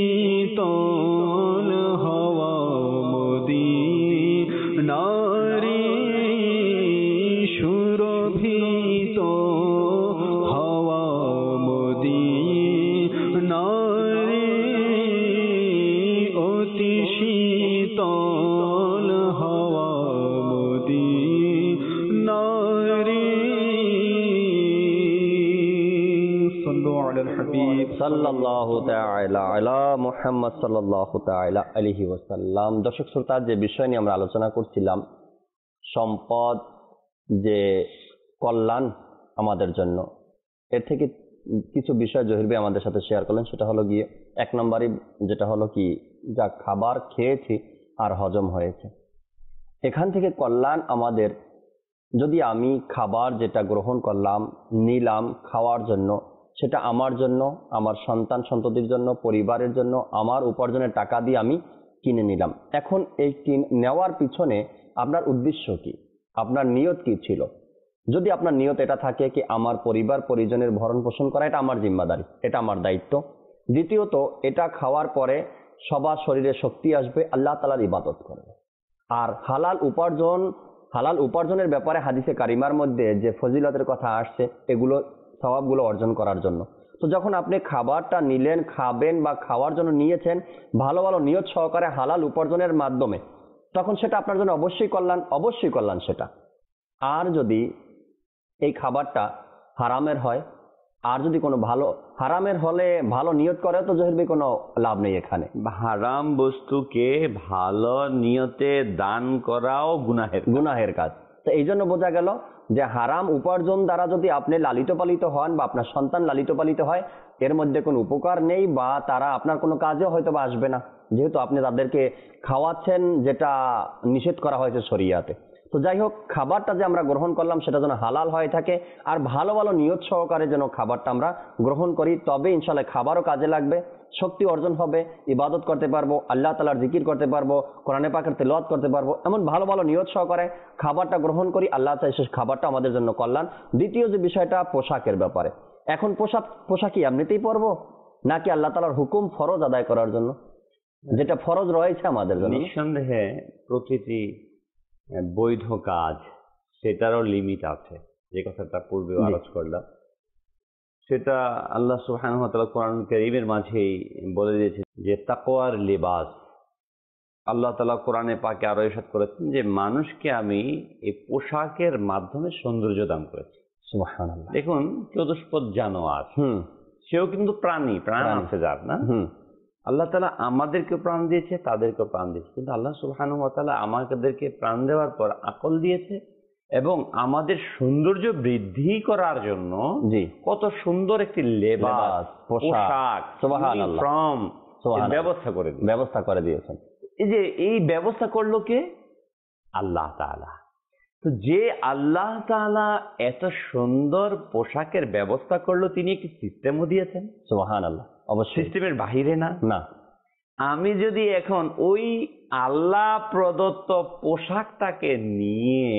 শীতল হাওয়া মদিনারে সুরভিত হাওয়া মদিনারে অতি শীতল হাওয়া মদিনারে সাল্লাল্লাহু তাআলা আলা মুহাম্মদ সাল্লাল্লাহু তাআলা আলাইহি ওয়াসাল্লাম। দর্শক শ্রোতা, যে বিষয় নিয়ে আমরা আলোচনা করছিলাম, সম্পদ যে কল্যাণ আমাদের জন্য, এর থেকে কিছু বিষয় জহির ভাই আমাদের সাথে শেয়ার করলেন। সেটা হলো গিয়ে এক নম্বরই যেটা হলো কি, যা খাবার খেয়েছি আর হজম হয়েছে, এখান থেকে কল্যাণ আমাদের। যদি আমি খাবার যেটা গ্রহণ করলাম নিলাম খাওয়ার জন্য, সেটা আমার জন্য, আমার সন্তান সন্ততির জন্য, পরিবারের জন্য, আমার উপার্জনের টাকা দিয়ে আমি কিনে নিলাম। এখন এই কিন নেওয়ার পিছনে আপনার উদ্দেশ্য কি, আপনার নিয়ত কি ছিল? যদি আপনার নিয়ত এটা থাকে কি আমার পরিবার পরিজনের ভরণ পোষণ করা, এটা আমার জিম্মাদারি, এটা আমার দায়িত্ব। দ্বিতীয়ত, এটা খাওয়ার পরে সবার শরীরে শক্তি আসবে, আল্লাহ তাআলার ইবাদত করবে। আর হালাল উপার্জন, হালাল উপার্জনের ব্যাপারে হাদিসে কারিমার মধ্যে যে ফজিলতের কথা আসছে, এগুলো সওয়াবগুলো অর্জন করার জন্য। তো যখন আপনি খাবারটা নিলেন, খাবেন বা খাওয়ার জন্য নিয়েছেন ভালো ভালো নিয়ত সহকারে হালাল উপার্জনের মাধ্যমে, তখন সেটা আপনার জন্য অবশ্যই কল্যাণ, অবশ্যই কল্যাণ সেটা। আর যদি এই খাবারটা হারামের হয়, আর যদি কোনো ভালো হারামের হলে ভালো নিয়ত করে তো জহির ভাই কোনো লাভ নেই এখানে। হারাম বস্তুকে ভালো নিয়তে দান করাও গুনাহের গুনাহের কাজ। তো এই জন্য বোঝা গেল যে হারাম উপার্জন দ্বারা যদি আপনি লালিত পালিত হন বা আপনার সন্তান লালিত পালিত হয়, এর মধ্যে কোনো উপকার নেই বা তারা আপনার কোনো কাজে হয়তো বা আসবে না, যেহেতু আপনি তাদেরকে খাওয়াচ্ছেন যেটা নিষেধ করা হয়েছে শরিয়াতে। তো যাই হোক, খাবারটা যে আমরা গ্রহণ করলাম সেটা যেন হালাল হয়ে থাকে, আর ভালো ভালো নিয়ত সহকারে যেন খাবারটা আমরা গ্রহণ করি, তবে ইনশাল্লাহ খাবারও কাজে লাগবে, শক্তি অর্জন হবে, ইবাদত করতে পারবো, আল্লাহ তাআলার জিকির করতে পারবো, কোরআনে পাকের তেলাওয়াত করতে পারবো। এমন ভালো ভালো নিয়ত সহকারে খাবারটা গ্রহণ করি, আল্লাহ চাই সে খাবারটা আমাদের জন্য কল্যাণ। দ্বিতীয় যে বিষয়টা পোশাকের ব্যাপারে, এখন পোশাক পোশাক কি এমনিতেই পরবো নাকি আল্লাহ তাআলার হুকুম ফরজ আদায় করার জন্য, যেটা ফরজ রয়েছে আমাদের জন্য? নিঃসন্দেহে প্রতিটি বৈধ কাজ সেটারও লিমিট আছে, যে কথাটা পূর্বে আলোচ করলাম, সেটা আল্লাহ সুবহানাহু ওয়া তাআলা কোরআন কারীমের মাঝেই বলে দিয়েছে যে তাকওয়ার লিবাস। আল্লাহ তাআলা কোরআনে পাকে আরো ইরশাদ করেছেন যে মানুষকে আমি এই পোশাকের মাধ্যমে সৌন্দর্য দান করেছি। সুবহানাল্লাহ। দেখুন, চতুষ্পদ জানোয়ার, হুম সেও কিন্তু প্রাণী, প্রাণ আছে যার, না? হুম আল্লাহ তাআলা আমাদেরকে প্রাণ দিয়েছে, তাদেরকেও প্রাণ দিয়েছে, কিন্তু আল্লাহ সুবহানাহু ওয়া তাআলা আমাদেরকে প্রাণ দেওয়ার পর আকল দিয়েছে এবং আমাদের সৌন্দর্য বৃদ্ধি করার জন্য জি কত সুন্দর একটি লেবাস, পোশাক, সুবহানাল্লাহ, ফ্রম ব্যবস্থা করে ব্যবস্থা করে দিয়েছেন। এই যে এই ব্যবস্থা করলো কে? আল্লাহ তাআলা। তো যে আল্লাহ তাআলা এত সুন্দর পোশাকের ব্যবস্থা করলো, তিনি একটি সিস্টেমও দিয়েছেন। সুবহানাল্লাহ। অবশ্যই সিস্টেমের বাহিরে না। না, আমি যদি এখন ওই আল্লাহ প্রদত্ত পোশাকটাকে নিয়ে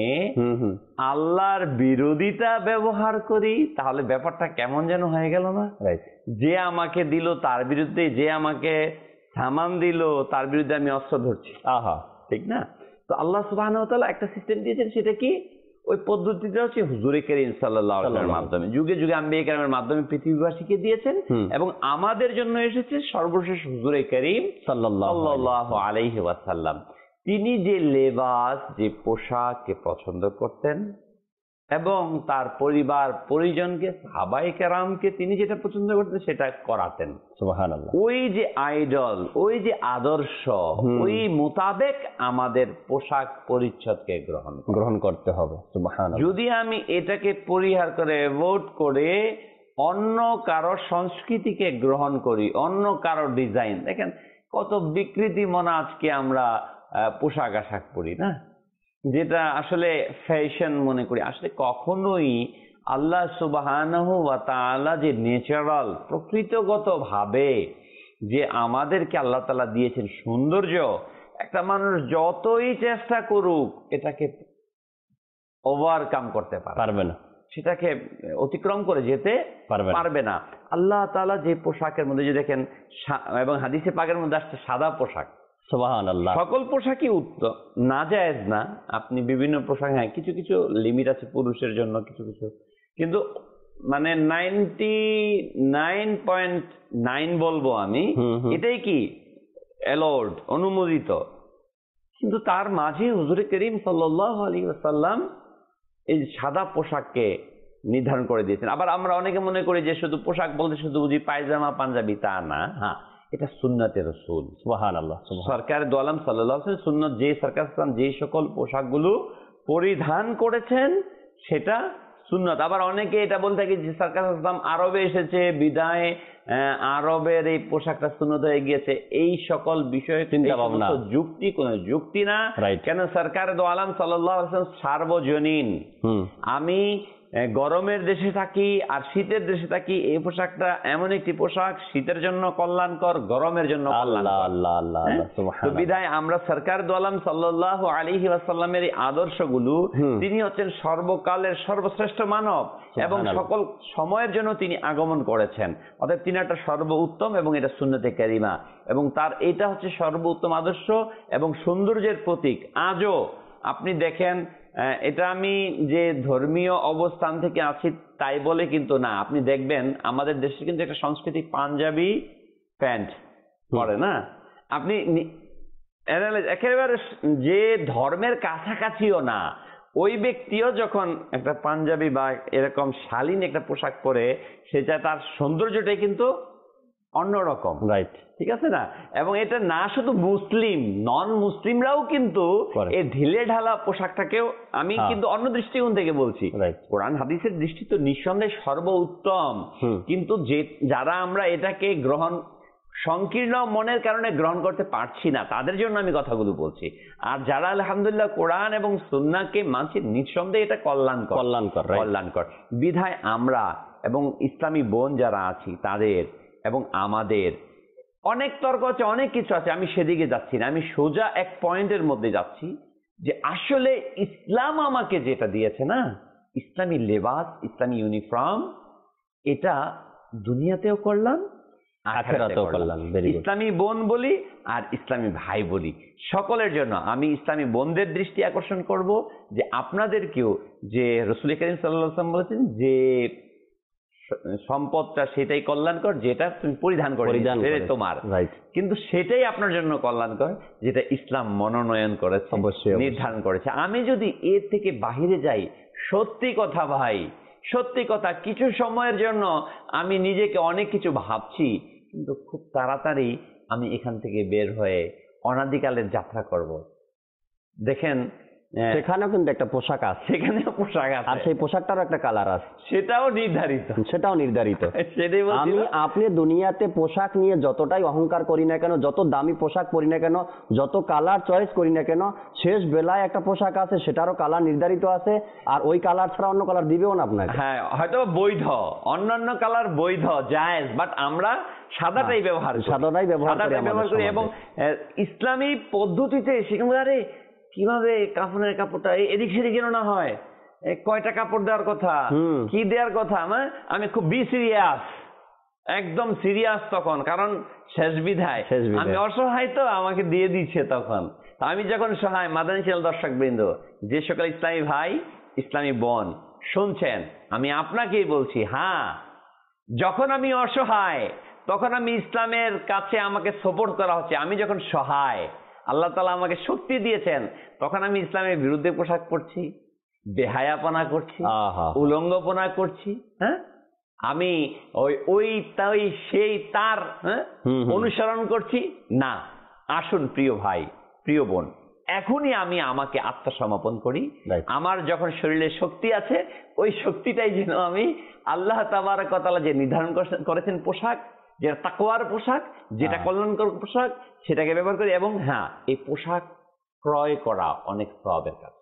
আল্লাহর বিরোধিতা ব্যবহার করি, তাহলে ব্যাপারটা কেমন যেন হয়ে গেল না? যে আমাকে দিল তার বিরুদ্ধে, যে আমাকে সামান দিল তার বিরুদ্ধে আমি অস্ত্র ধরছি। আহা, ঠিক না? তো আল্লাহ সুবহানাহু ওয়া তাআলা একটা সিস্টেম দিয়েছেন, সেটা কি? ওই পদ্ধতিটা হচ্ছে হুজুরে কারীম সাল্লাল্লাহু আলাইহি ওয়াসাল্লামের মাধ্যমে, যুগে যুগে আম্বিয়া কেরামের মাধ্যমে পৃথিবীবাসীকে দিয়েছেন, এবং আমাদের জন্য এসেছে সর্বশেষ হুজুরে কারীম সাল্লাল্লাহু আলাইহি ওয়াসাল্লাম। তিনি যে লেবাস, যে পোশাককে পছন্দ করতেন এবং তার পরিবার পরিজনকে, সাহাবায়ে কেরামকে তিনি যেটা পছন্দ করতেন সেটা করাতেন। সুবহানাল্লাহ। ওই যে আইডল, ওই যে আদর্শ, ওই মোতাবেক আমাদের পোশাক পরিচ্ছদকে গ্রহণ গ্রহণ করতে হবে। সুবহানাল্লাহ। যদি আমি এটাকে পরিহার করে অ্যাভয়েড করে অন্য কারো সংস্কৃতিকে গ্রহণ করি, অন্য কারো ডিজাইন, দেখেন কত বিকৃতি মনে আজকে আমরা পোশাক আশাক পরি না, যেটা আসলে ফ্যাশন মনে করি। আসলে কখনোই আল্লাহ সুবহানাহু ওয়া তাআলা যে ন্যাচারাল, প্রকৃতিগত ভাবে যে আমাদেরকে আল্লাহ তাআলা দিয়েছেন সৌন্দর্য, একটা মানুষ যতই চেষ্টা করুক এটাকে ওভারকাম করতে পারবে না, সেটাকে অতিক্রম করে যেতে পারবে না। আল্লাহ তাআলা যে পোশাকের মধ্যে, যে দেখেন, এবং হাদিসে পাকের মধ্যে আসছে সাদা পোশাক। সুবহানাল্লাহ। সকল পোশাকই উত্তম, নাজায়েজ না। আপনি বিভিন্ন পোশাক, হ্যাঁ কিছু কিছু লিমিট আছে পুরুষের জন্য, কিছু কিছু, কিন্তু মানে নাইনটি নাইন পয়েন্ট নাইন বলবো আমি, এটাই কি অ্যালাউড, অনুমোদিত। কিন্তু তার মাঝে হুজুরে কারীম সাল্লাল্লাহু আলাইহি ওয়াসাল্লাম এই সাদা পোশাককে নির্ধারণ করে দিয়েছেন। আবার আমরা অনেকে মনে করি যে শুধু পোশাক বলতে শুধু বুঝি পায়জামা পাঞ্জাবি, তা না। হ্যাঁ, এটা সুন্নতে রাসূল। সুবহানাল্লাহ। সরকার দো আলম সাল্লাল্লাহু আলাইহি ওয়াসাল্লাম সুন্নত, যে সরকার যে সকল পোশাকগুলো পরিধান করেছেন সেটা সুন্নত। আবার অনেকে এটা বলতে থাকে যে সরকার ইসলাম আরবে এসেছে বিদায় আরবের এই পোশাকটা সুন্নত হয়ে গিয়েছে। এই সকল বিষয়ে চিন্তা ভাবনা, যুক্তি কোন যুক্তি না। কেন? সরকার দো আলম সাল্লাল্লাহু আলাইহি ওয়াসাল্লাম সার্বজনীন। আমি গরমের দেশে থাকি আর শীতের দেশে থাকি, এই পোশাকটা এমন একটি পোশাক শীতের জন্য কল্যাণকর, গরমের জন্য কল্যাণকর। বিধায় আমরা সরকার দো আলম সাল্লাল্লাহু আলাইহি ওয়াসাল্লামের এই আদর্শগুলো, তিনি হচ্ছেন সর্বকালের সর্বশ্রেষ্ঠ মানব এবং সকল সময়ের জন্য তিনি আগমন করেছেন। অর্থাৎ তিনি একটা সর্ব উত্তম এবং এটা সুন্নতে কারিমা, এবং তার এটা হচ্ছে সর্ব উত্তম আদর্শ এবং সৌন্দর্যের প্রতীক। আজও আপনি দেখেন, এটা আমি যে ধর্মীয় অবস্থান থেকে আছি তাই বলে কিন্তু না। আপনি দেখবেন আমাদের দেশে কিন্তু একটা সংস্কৃতি, পাঞ্জাবি প্যান্ট পরে না, আপনি একেবারে যে ধর্মের কাছাকাছিও না, ওই ব্যক্তিও যখন একটা পাঞ্জাবি বা এরকম শালীন একটা পোশাক পরে, সেটা তার সৌন্দর্যটাই কিন্তু অন্যরকম, রাইট, ঠিক আছে না? এবং এটা না শুধু মুসলিম, নন মুসলিমরাও কিন্তু এই ঢিলে ঢালা পোশাকটাকেও আমি কিন্তু অন্য দৃষ্টিকোণ থেকে বলছি। কোরআন হাদিসের দৃষ্টি তো নিঃসন্দেহে সর্বোত্তম, কিন্তু যে যারা আমরা এটাকে গ্রহণ সংকীর্ণ মনের কারণে গ্রহণ করতে পারছি না, তাদের জন্য আমি কথাগুলো বলছি। আর যারা আলহামদুলিল্লাহ কোরআন এবং সুন্নাহকে মানছি, নিঃসন্দেহে এটা কল্যাণকর কল্যাণকর কল্যাণকর বিধায় আমরা এবং ইসলামী বোন যারা আছি তাদের এবং আমাদের অনেক তর্ক আছে, অনেক কিছু আছে, আমি সেদিকে যাচ্ছি না। আমি সোজা এক পয়েন্টের মধ্যে যাচ্ছি যে আসলে ইসলাম আমাকে যেটা দিয়েছে না, ইসলামী লেবাস, ইসলামী ইউনিফর্ম, এটা দুনিয়াতেও করলাম, আখিরাতেও করলাম। ইসলামী বোন বলি আর ইসলামী ভাই বলি, সকলের জন্য আমি ইসলামী বোনদের দৃষ্টি আকর্ষণ করব যে আপনাদেরকেও, যে রাসূল করিম সাল্লাল্লাহু আলাইহি ওয়াসাল্লাম বলেছেন যে সম্পদটা সেটাই কল্যাণকর যেটা তুমি পরিধান করে তোমার, কিন্তু সেটাই আপনার জন্য কল্যাণকর যেটা ইসলাম মনোনয়ন করেছে, নির্ধারণ করেছে। আমি যদি এর থেকে বাহিরে যাই, সত্যি কথা ভাই, সত্যি কথা, কিছু সময়ের জন্য আমি নিজেকে অনেক কিছু ভাবছি, কিন্তু খুব তাড়াতাড়ি আমি এখান থেকে বের হয়ে অনাদিকালের যাত্রা করব। দেখেন সেখানেও কিন্তু একটা পোশাক আছে, সেখানেও পোশাক আছে, আর সেই পোশাকটারও একটা কালার আছে, সেটাও নির্ধারিত, সেটাও নির্ধারিত। আমি আপনি দুনিয়াতে পোশাক নিয়ে যতটাই অহংকার করি না কেন, যত দামি পোশাক পরি না কেন, যত কালার চয়েস করি না কেন, শেষ বেলায় একটা পোশাক আছে, সেটারও কালার নির্ধারিত আছে, আর ওই কালার ছাড়া অন্য কালার দিবেও না আপনাকে। হ্যাঁ, হয়তো বৈধ, অন্যান্য কালার বৈধ, জায়েজ, বাট আমরা সাদাটাই ব্যবহার করি, সাদাটাই ব্যবহার করি। এবং ইসলামী পদ্ধতিতে সেখানে কিভাবে কাফনের কাপড়টা এদিক সেদিক যেন না হয়, কয়টা কাপড় দেওয়ার কথা, কি দেওয়ার কথা, আমি খুব বি সিরিয়াস, একদম সিরিয়াস তখন, কারণ শেষ বিধায় আমি অসহায়, তো আমাকে দিয়ে দিচ্ছে তখন। আমি যখন সহায়, মাদানী চ্যানেল দর্শক বৃন্দ, যে সকল ইসলামী ভাই, ইসলামী বোন শুনছেন, আমি আপনাকেই বলছি, হ্যাঁ, যখন আমি অসহায়, তখন আমি ইসলামের কাছে আমাকে সাপোর্ট করা হচ্ছে। আমি যখন সহায়, আল্লাহ তাআলা আমাকে শক্তি দিয়েছেন, তখন আমি ইসলামের বিরুদ্ধে পোশাক পরছি, বেহায়াপনা করছি, উলঙ্গপনা করছি। হ্যাঁ, আমি ওই ওই তাই সেই তার হ্যাঁ অনুসরণ করছি না। আসুন প্রিয় ভাই, প্রিয় বোন, এখনই আমি আমাকে আত্মসমর্পণ করি। আমার যখন শরীরে শক্তি আছে, ওই শক্তিটাই যেন আমি আল্লাহ তাবারক ওয়া তাআলা যে নির্ধারণ করেছেন পোশাক, যেটা তাকওয়ার পোশাক, যেটা কল্যাণকর পোশাক, সেটাকে ব্যবহার করি। এবং হ্যাঁ, এই পোশাক ক্রয় করা অনেক সওয়াবের কাজ।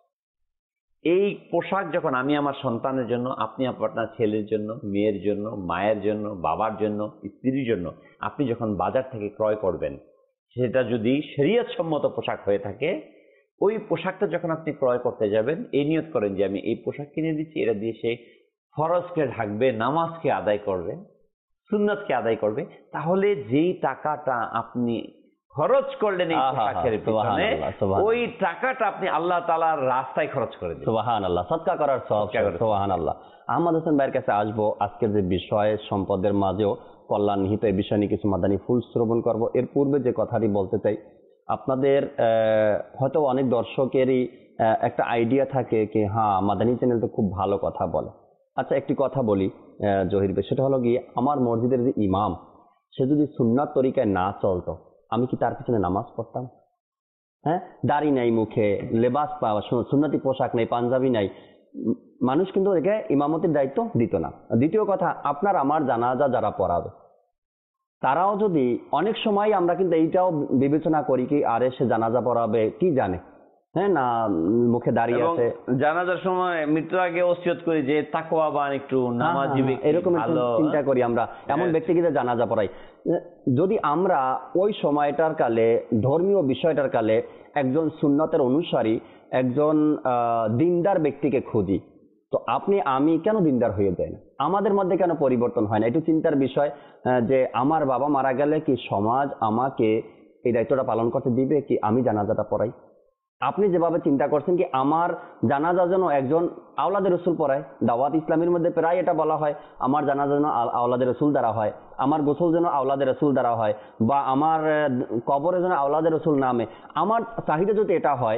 এই পোশাক যখন আমি আমার সন্তানের জন্য, আপনি আপনার ছেলের জন্য, মেয়ের জন্য, মায়ের জন্য, বাবার জন্য, স্ত্রীর জন্য আপনি যখন বাজার থেকে ক্রয় করবেন, সেটা যদি শরীয়ত সম্মত পোশাক হয়ে থাকে, ওই পোশাকটা যখন আপনি ক্রয় করতে যাবেন, এই নিয়ত করেন যে আমি এই পোশাক কিনে দিচ্ছি, এটা দিয়ে সে ফরজকে ঢাকবে, নামাজকে আদায় করবে, সুন্নাতকে আদায় করবে, তাহলে যেই টাকাটা আপনি খরচ করলেন এই পোশাকের পিছনে, ওই টাকাটা আপনি আল্লাহ তাআলার রাস্তায় খরচ করে দিন। সুবহানাল্লাহ, সদকা করার সওয়াব। সুবহানাল্লাহ। আহমদ হোসেন ভাইয়ের কাছে আসবো। আজকের যে বিষয়, সম্পদের মাঝেও কল্যাণ নিহিত, এই বিষয় নিয়ে কিছু মাদানী ফুল শ্রবণ করব। এর পূর্বে যে কথাটি বলতে চাই, আপনাদের হয়তো অনেক দর্শকেরই একটা আইডিয়া থাকে কি হ্যাঁ, মাদানী চ্যানেল তো খুব ভালো কথা বলে। আচ্ছা, একটি কথা বলি জহির ভাই, সেটা হলো গিয়ে আমার মসজিদের যে ইমাম, সে যদি সুন্নাত তরিকায় না চলতো, আমি কি তার পিছনে নামাজ পড়তাম? হ্যাঁ, দাড়ি নাই, মুখে লেবাস পাওয়া, সুন্নতি পোশাক নেই, পাঞ্জাবি নাই, মানুষ কিন্তু একে ইমামতির দায়িত্ব দিত না। দ্বিতীয় কথা, আপনার আমার জানাজা যারা পড়াবে, তারাও যদি, অনেক সময় আমরা কিন্তু এইটাও বিবেচনা করি কি আরে সে জানাজা পড়াবে কি জানে, হ্যাঁ না, মুখে দাঁড়িয়ে আছে, জানাজার সময় মৃত্যুর আগে ওসিয়ত করি যে তাকওয়াবান, একটু নামাজি, এরকম চিন্তা করি আমরা, এমন ব্যক্তিকে জানাজা পড়াই। যদি আমরা ওই সময়টার কালে, ধর্মীয় বিষয়টার কালে একজন সুন্নতের অনুসারী, একজন দিনদার ব্যক্তিকে খুঁজি, তো আপনি আমি কেন দিনদার হয়ে যায় না? আমাদের মধ্যে কেন পরিবর্তন হয় না? একটু চিন্তার বিষয় যে আমার বাবা মারা গেলে কি সমাজ আমাকে এই দায়িত্বটা পালন করতে দিবে কি আমি জানাজাটা পড়াই? আপনি যেভাবে চিন্তা করছেন কি আমার জানাজা যেন একজন আওলাদে রসুল পড়ায়, দাওয়াত ইসলামের মধ্যে প্রায় এটা বলা হয়, আমার জানাজা যেন আওলাদে রসুল দ্বারা হয়, আমার গোসল যেন আওলাদে রসুল দ্বারা হয়, বা আমার কবরে যেন আওলাদে রসুল নামে। আমার চাহিদা যদি এটা হয়,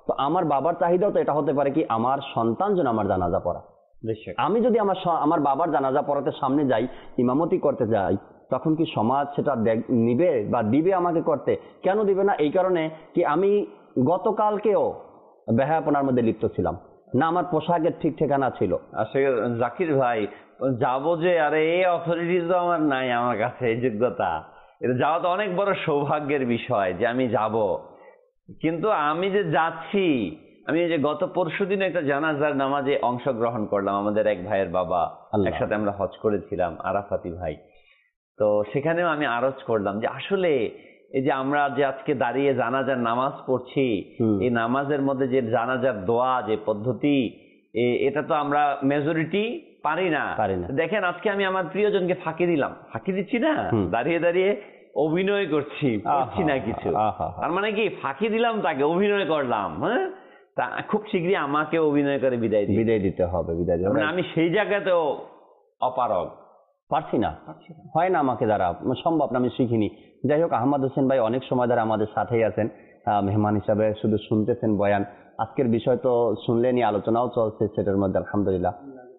তো আমার বাবার চাহিদাও তো এটা হতে পারে কি আমার সন্তান যেন আমার জানাজা পড়া। আমি যদি আমার আমার বাবার জানাজা পড়াতে সামনে যাই, ইমামতি করতে যাই, তখন কি সমাজ সেটা নিবে বা দিবে আমাকে করতে? কেন দিবে না? এই কারণে কি আমি গতকালকেও বেহায়াপনার মধ্যে লিপ্ত ছিলাম না, আমার পোশাকের ঠিক ঠিকানা ছিল। আসলে জাকির ভাই যাবো যে, আরে এই অথরিটি তো আমার নাই, আমার কাছে এই যোগ্যতা, এটা যাওয়া তো অনেক বড় সৌভাগ্যের বিষয় যে আমি যাব। কিন্তু আমি যে যাচ্ছি, আমি যে গত পরশু দিন একটা জানাজার নামাজে অংশগ্রহণ করলাম, আমাদের এক ভাইয়ের বাবা, একসাথে আমরা হজ করেছিলাম, আরাফাতি ভাই। তো সেখানেও আমি আরজ করলাম যে আসলে এই যে আমরা যে আজকে দাঁড়িয়ে জানাজার নামাজ পড়ছি, এই নামাজের মধ্যে যে জানাজার দোয়া, যে পদ্ধতি, এটা তো আমরা মেজরিটি পারি না। দেখেন আজকে আমি আমার প্রিয়জনকে ফাঁকি দিলাম, ফাঁকি দিচ্ছি না, দাঁড়িয়ে দাঁড়িয়ে অভিনয় করছি, করছি না কিছু। তার মানে কি ফাঁকি দিলাম, তাকে অভিনয় করলাম। হ্যাঁ, তা খুব শীঘ্রই আমাকে অভিনয় করে বিদায় বিদায় দিতে হবে। বিদায় দিতে হবে। আমি সেই জায়গাতেও অপারগ, পারছি না, হয় না আমাকে দ্বারা, সম্ভব না, আমি শিখিনি। যাই হোক, আহমদ হোসেন ভাই অনেক সময় ধরে আমাদের সাথেই আছেন, মেহমান হিসাবে শুধু শুনতেছেন বয়ান। আজকের বিষয় তো শুনলেনি, আলোচনাও চলছে সেটার মধ্যে, আলহামদুলিল্লাহ।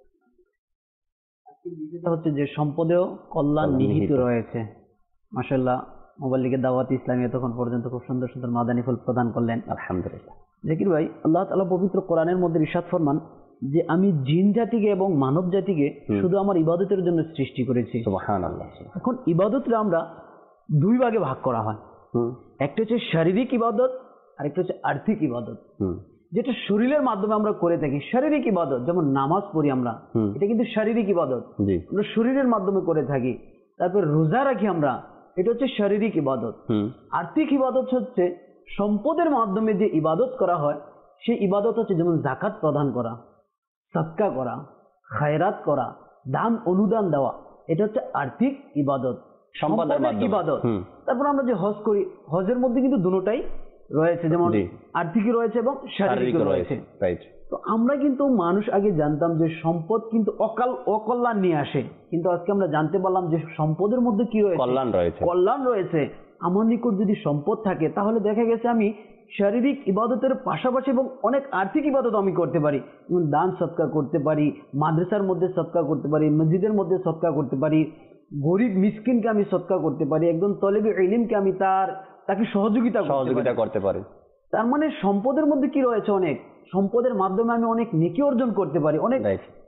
বিষয়টা হচ্ছে যে সম্পদেও কল্যাণ নিহিত রয়েছে। মাশাআল্লাহ, মোবাইল লিগের দাওয়াত ইসলামী এতক্ষণ পর্যন্ত খুব সুন্দর সুন্দর মাদানী ফুল প্রদান করলেন, আলহামদুলিল্লাহ। জাকির ভাই, আল্লাহ তাআলা পবিত্র কোরআনের মধ্যে ইরশাদ ফরমান যে আমি জিন জাতিকে এবং মানব জাতিকে শুধু আমার ইবাদতের জন্য সৃষ্টি করেছি। সুবহানাল্লাহ। এখন ইবাদতটা আমরা দুই ভাগে ভাগ করা হয়, একটা হচ্ছে শারীরিক ইবাদত, আরেকটা হচ্ছে আর্থিক ইবাদত। যেটা শরীরের মাধ্যমে আমরা করে থাকি, শারীরিক ইবাদত, যেমন নামাজ পড়ি আমরা, এটা কিন্তু শারীরিক ইবাদত, আমরা শরীরের মাধ্যমে করে থাকি। তারপর রোজা রাখি আমরা, এটা হচ্ছে শারীরিক ইবাদত। আর্থিক ইবাদত হচ্ছে সম্পদের মাধ্যমে যে ইবাদত করা হয়, সেই ইবাদত হচ্ছে যেমন জাকাত প্রদান করা, সাদকা করা, খায়রাত করা, দান অনুদান দেওয়া, এটা হচ্ছে আর্থিক ইবাদত, সম্পদের ইবাদত। তারপর আমরা যে হজ করি, হজের মধ্যে কিন্তু দুটোটাই রয়েছে, যেমন আর্থিকই রয়েছে এবং শারীরিকও রয়েছে। তো আমরা কিন্তু মানুষ আগে জানতাম যে সম্পদ কিন্তু অকাল অকল্যাণ নিয়ে আসে, কিন্তু আজকে আমরা জানতে পারলাম যে সম্পদের মধ্যে কি রয়েছে, কল্যাণ রয়েছে। কল্যাণ রয়েছে। আমার নিকট যদি সম্পদ থাকে, তাহলে দেখা গেছে আমি শারীরিক ইবাদতের পাশাপাশি এবং অনেক আর্থিক ইবাদত আমি করতে পারি, যেমন দান সৎকা করতে পারি, মাদ্রাসার মধ্যে সৎকা করতে পারি, মসজিদের মধ্যে সৎকা করতে পারি, গরিব মিসকিনকে আমি সৎকা করতে পারি, একজন তলেবে ইলমকে আমি তার তাকে সহযোগিতা সহযোগিতা করতে পারি। তার মানে সম্পদের মধ্যে কি রয়েছে, অনেক সম্পদের মাধ্যমে আমি অনেক নেকি অর্জন করতে পারি, অনেক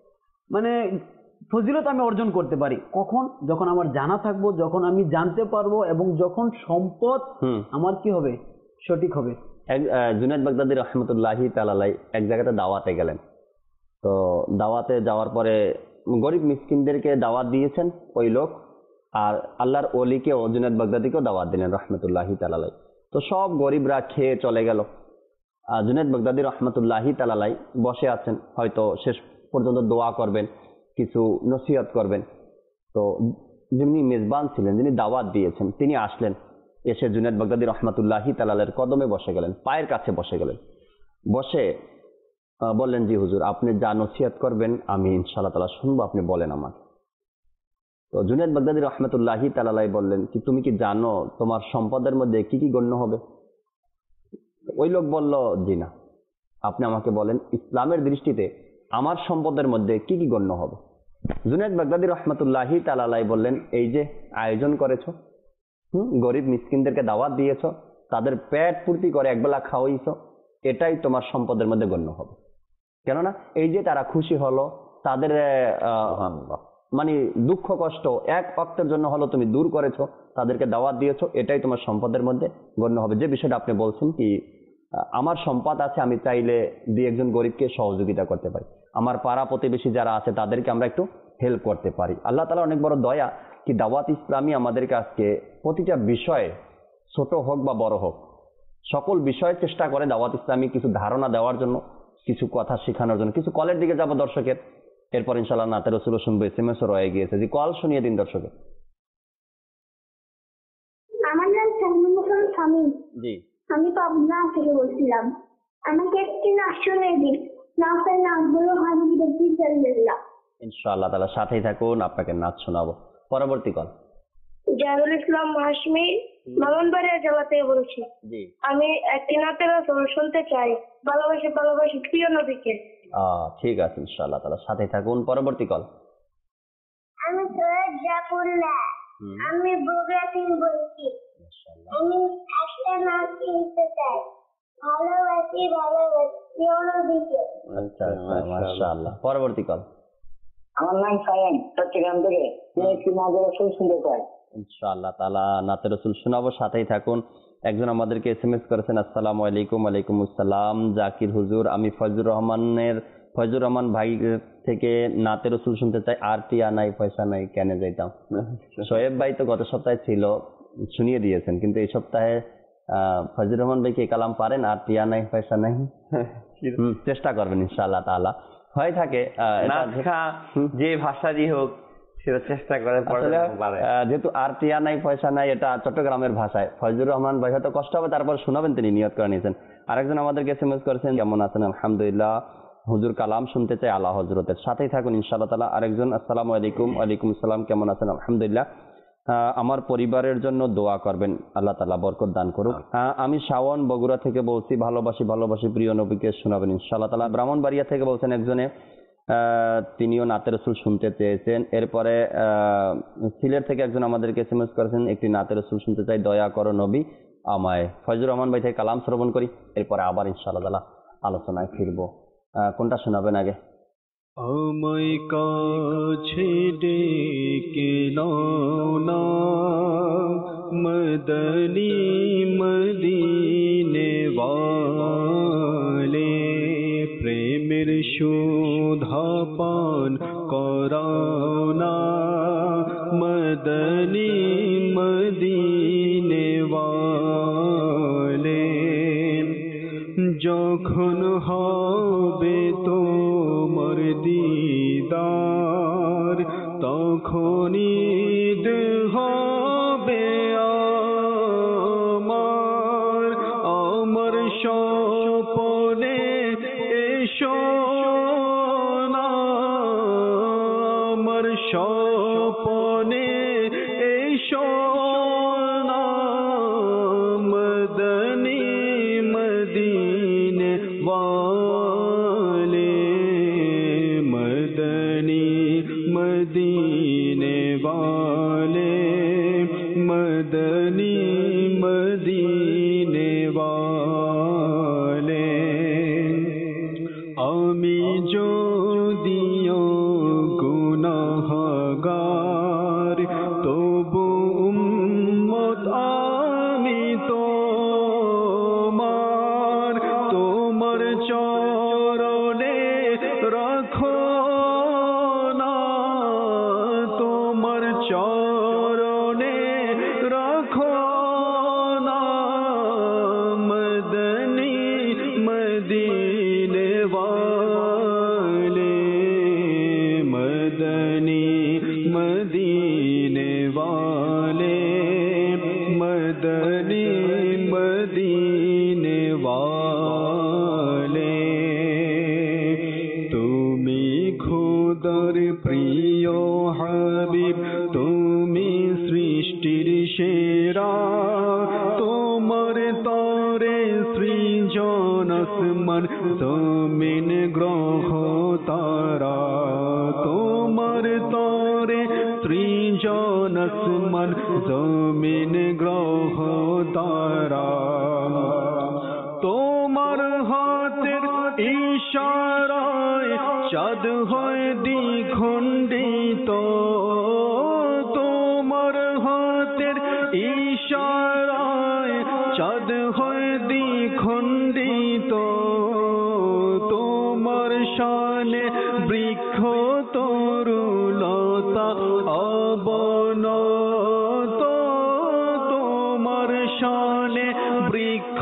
মানে ফজিলত আমি অর্জন করতে পারি। কখন? যখন আমার জানা থাকবো, যখন আমি জানতে পারবো, এবং যখন সম্পদ আমার কি হবে, সঠিক হবে। জুনায়েদ বাগদাদী রহমতুল্লাহি তাআলাই এক জায়গাতে দাওয়াতে গেলেন, তো দাওয়াতে যাওয়ার পরে গরিব মিসকিনদেরকে দাওয়াত দিয়েছেন ওই লোক, আর আল্লাহর ওলিকেও জুনায়েদ বাগদাদীকেও দাওয়াত দিলেন রহমতুল্লাহি তাআলাই। তো সব গরিবরা খেয়ে চলে গেল। জুনায়েদ বাগদাদী রহমতুল্লাহি তাআলাই বসে আছেন, হয়তো শেষ পর্যন্ত দোয়া করবেন, কিছু নসিহত করবেন। তো যিনি মেজবান ছিলেন, যিনি দাওয়াত দিয়েছেন, তিনি আসলেন, এসে জুনায়েদ বাগদাদী রহমতুল্লাহি তাআলার কদমে বসে গেলেন, পায়ের কাছে বসে গেলেন। বসে বললেন, জি হুজুর, আপনি যা নসিহত করবেন আমি ইনশাআল্লাহ তাআলা শুনবো, আপনি বলেন আমাকে। তো জুনায়েদ বাগদাদী রহমতুল্লাহি তাআলাই বললেন কি, তুমি কি জানো তোমার সম্পদের মধ্যে কি কি গণ্য হবে? ওই লোক বলল, জি না, আপনি আমাকে বলেন ইসলামের দৃষ্টিতে আমার সম্পদের মধ্যে কি কি গণ্য হবে। জুনায়েদ বাগদাদী রহমতুল্লাহি তাআলাই বললেন, এই যে আয়োজন করেছো, হুম গরিব মিসকিনদেরকে দাওয়াত দিয়েছ, তাদের পেট পূর্তি করে একবেলা খাওয়াইছ, এটাই তোমার সম্পদের মধ্যে গণ্য হবে। কেননা এই যে তারা খুশি হলো, তাদের মানে দুঃখ কষ্ট এক অক্তের জন্য হলো তুমি দূর করেছো, তাদেরকে দাওয়াত দিয়েছো, এটাই তোমার সম্পদের মধ্যে গণ্য হবে। যে বিষয়টা আপনি বলছেন কি, আমার সম্পদ আছে, আমি চাইলে দুই একজন গরিবকে সহযোগিতা করতে পারি, আমার পাড়া প্রতিবেশী যারা আছে তাদেরকে আমরা একটু হেল্প করতে পারি। আল্লাহ তাআলা অনেক বড় দয়া কি দাওয়াত ইসলামী আমাদেরকে আজকে প্রতিটা বিষয়ে, ছোট হোক বা বড় হোক, সকল বিষয়ে চেষ্টা করে দাওয়াত ইসলামী কিছু ধারণা দেওয়ার জন্য, কিছু কথা শেখানোর জন্য। কিছু কলের দিকে যাবো দর্শকের, এরপর ইনশাআল্লাহ নাতে রসুল শুনবো, এস এম এস রয়ে গিয়েছে, যে কল শুনিয়ে দিন দর্শকের। আমার নাম শামীম হোসেন শামীম। জি, আমি পাবনা থেকে বলছিলাম, আমাকে একটি নাচ শুনিয়ে দিন। নাচের নাম হলো হামিদ বিল্লাহ। ইনশাআল্লাহ তাআলা সাথেই থাকুন, আপনাকে নাচ শোনাবো। পরবর্তী কল। জাহিরুল ইসলাম হাশমি, ব্রাহ্মণবাড়িয়া জেলা থেকে বলছি। জি। আমি একটি নাতের আসর শুনতে চাই, ভালোবাসি ভালোবাসি প্রিয় নবীকে। আহ ঠিক আছে, ইনশাআল্লাহ তাআলা সাথে থাকুন। পরবর্তী কল। আমি সৈয়দ জাফরুল্লাহ, আমি বগুড়া থেকে বলছি। আমি একটা নাম শুনতে চাই, ভালোবাসি ভালোবাসি প্রিয় নবীকে। আচ্ছা মাশাআল্লাহ। পরবর্তী কল। আমার নাম সায়ান, চট্টগ্রাম থেকে। আমি একটি নাতের আসর শুনতে চাই। ইনশাআল্লাহ তাআলা নাতে রাসূল শোনাবো, সাথেই থাকুন। একজন আমাদেরকে এসএমএস করেছেন, আসসালামু আলাইকুম। ওয়ালাইকুম আসসালাম জাকির হুজুর, আমি ফয়জুর রহমানের ফয়জুর রহমান ভাই থেকে নাতে রাসূল শুনতে চাই, আর টিয়া নাই পয়সা নাই কেন যাইতাম। শোয়েব ভাই তো গত সপ্তাহে ছিল, শুনিয়ে দিয়েছেন, কিন্তু এই সপ্তাহে আহ ফয়জুর রহমান ভাই কি কালাম পারেন? আর টিয়া নাই পয়সা নাই, হুম, চেষ্টা করবেন ইনশাআল্লাহ তাআলা। হয়ে থাকে যে ভাষারই হোক সেটা চেষ্টা করে। যেহেতু আর টিয়া নাই পয়সা নাই এটা চট্টগ্রামের ভাষায়, ফয়জুর রহমান ভাই হয়তো কষ্ট হবে, তারপর শোনাবেন, তিনি নিয়ত করে নিয়েছেন। আরেকজন আমাদেরকে এসএমএস করেছেন, কেমন আছেন? আলহামদুলিল্লাহ, হুজুর কালাম শুনতে চাই আলা হযরতের, সাথেই থাকুন ইনশাআল্লাহ তাআলা। আরেকজন, আসসালামু আলাইকুম। ওয়ালাইকুম আসসালাম, কেমন আছেন? আলহামদুলিল্লাহ, আমার পরিবারের জন্য দোয়া করবেন, আল্লাহ তাআলা বরকত দান করুক। আমি শাওন বগুড়া থেকে বলছি, ভালোবাসি ভালোবাসি প্রিয় নবীকে শোনাবেন ইনশাআল্লাহ তাআলা। ব্রাহ্মণবাড়িয়া থেকে বলছেন একজনে, তিনিও নাতে রাসূল শুনতে চেয়েছেন। এরপরে সিলেট থেকে একজন আমাদেরকে এসএমএস করেছেন, একটি নাতে রাসূল শুনতে চাই, দয়া করো নবী আমায়। ফয়জুর রহমান ভাই থেকে কালাম শ্রবণ করি, এরপরে আবার ইনশাআল্লাহ তাআলা আলোচনায় ফিরবো। কোনটা শোনাবেন আগে? আমায় কাছে ডেকে নাও না, মদনী মদিনে ওয়ালে, প্রেমের সুধা পান করাও না, মদনী মদিনে ওয়ালে। যখন হবে তোমার দিদার, তখনই ঈদ হবে আমার। আমার স্বপনে এসো না, আমার স্বপনে এসো না, মদনী মদিনে वाले, मदनी मदीने वाले, मदनी मदीने वाले। आमी जो दियो गुनाहगार, तबु उम्मत आमी तो চরণে রাখো না, তোমার চরণে রাখো না, মদনী মদিনে वाले, মদনী মদিনে वाले, মদনী মদিনে वाले। তুমি খোদার প্রিয় হাবিব, তুমি সৃষ্টির সেরা, তোমার তরে সৃজন আসমান জমিন গ্রহ তারা, তোমার তরে সৃজন আসমান জমিন গ্রহ তারা, তোমার হাতের ইশারায় চাঁদ হয় দ্বিখণ্ডিত, তোমার হাতের ইশারায় চাঁদ হয় দ্বিখণ্ডিত, তোমার শানে বৃক্ষ তরুলতা অবনত, তোমার শানে বৃক্ষ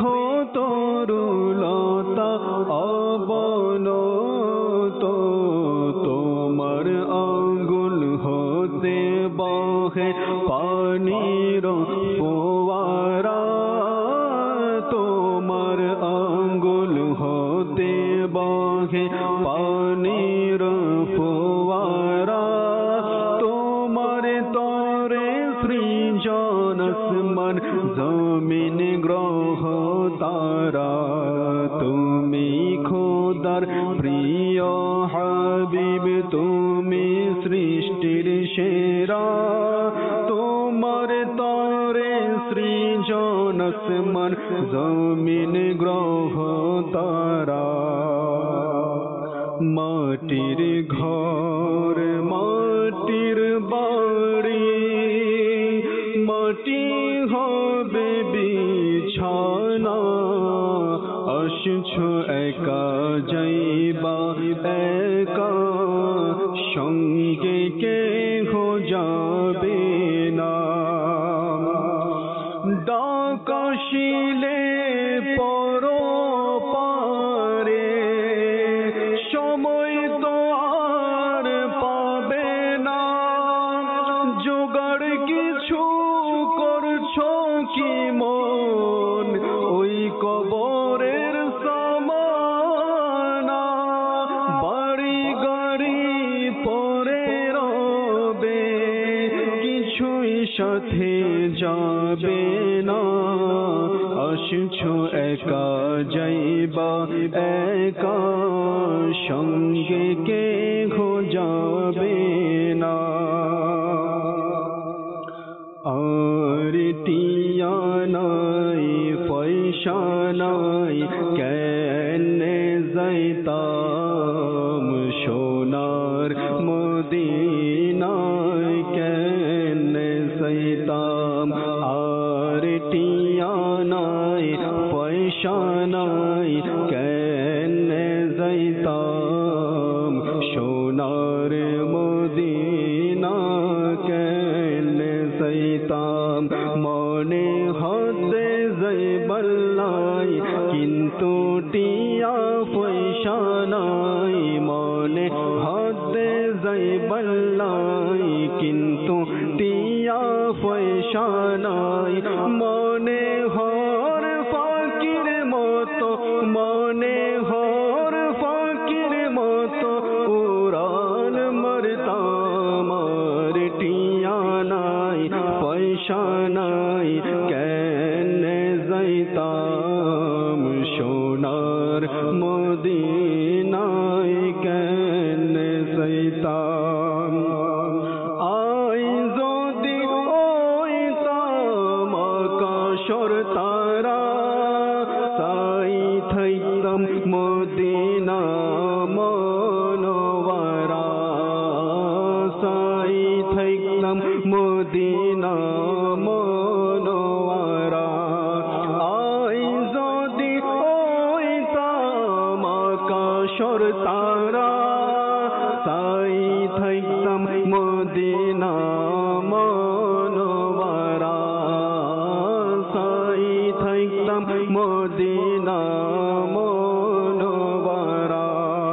তরুলতা অবনত, তোমার আঙ্গুল হতে বহে পানির ফোয়ারা, তোমার আঙ্গুল হতে বহে পানির ফোয়ারা, তোমার তরে সৃজন আসমান জমিন গ্রহ তারা তুমি খোদার প্রিয় হাবিব তুমি সৃষ্টির সেরা তোমার তরে সৃজন আসমান জমিন গ্রহ তারা মাটির ঘর মাটির বাড়ি মাটি হবে বিছানা আসছো একা যাইবা একা সঙ্গে কেহ যাবে না ডাকাশিলে পর পারে সময় তো আর পাবে না জোগাড় কিছু করছো কি মন ওই কবরের সামানা বাড়ি গাড়ি পরে রবে কিছুই সাথে যাবে না আসছো একা যাইবা একা সঙ্গে কেহ যাবে না আর টিয়া নাই পয়সা নাই কেনে যাইতাম সোনার মদিনায় কেনে যাইতাম আর টিয়া নাই পয়সা নাই কেনে যাইতাম সোনার মদিনা কেনে যাইতাম মনে হতে যাইবাল্লাই কিন্তু টিয়া পয়সা নাই মনে হতে যাইবাল্লাই কিন্তু টিয়া পয়সা নাই মনে হর ফাকির মতো মনে হর ফাকির মতো উড়াল মারতাম আর টিয়া নাই পয়সা নাই কেনে যাইতাম সোনার মদিনায় কেনে যাইতাম আই যদি ওইতাম আকাশর তারা সাই থাইতাম Medina Monowara Sai থাইতাম Medina Monowara I যদি ওইতাম আকাশর তারা সাই থাইতাম মদিনা মনোয়ারা সাই থাইতাম মদিনা মনোয়ারা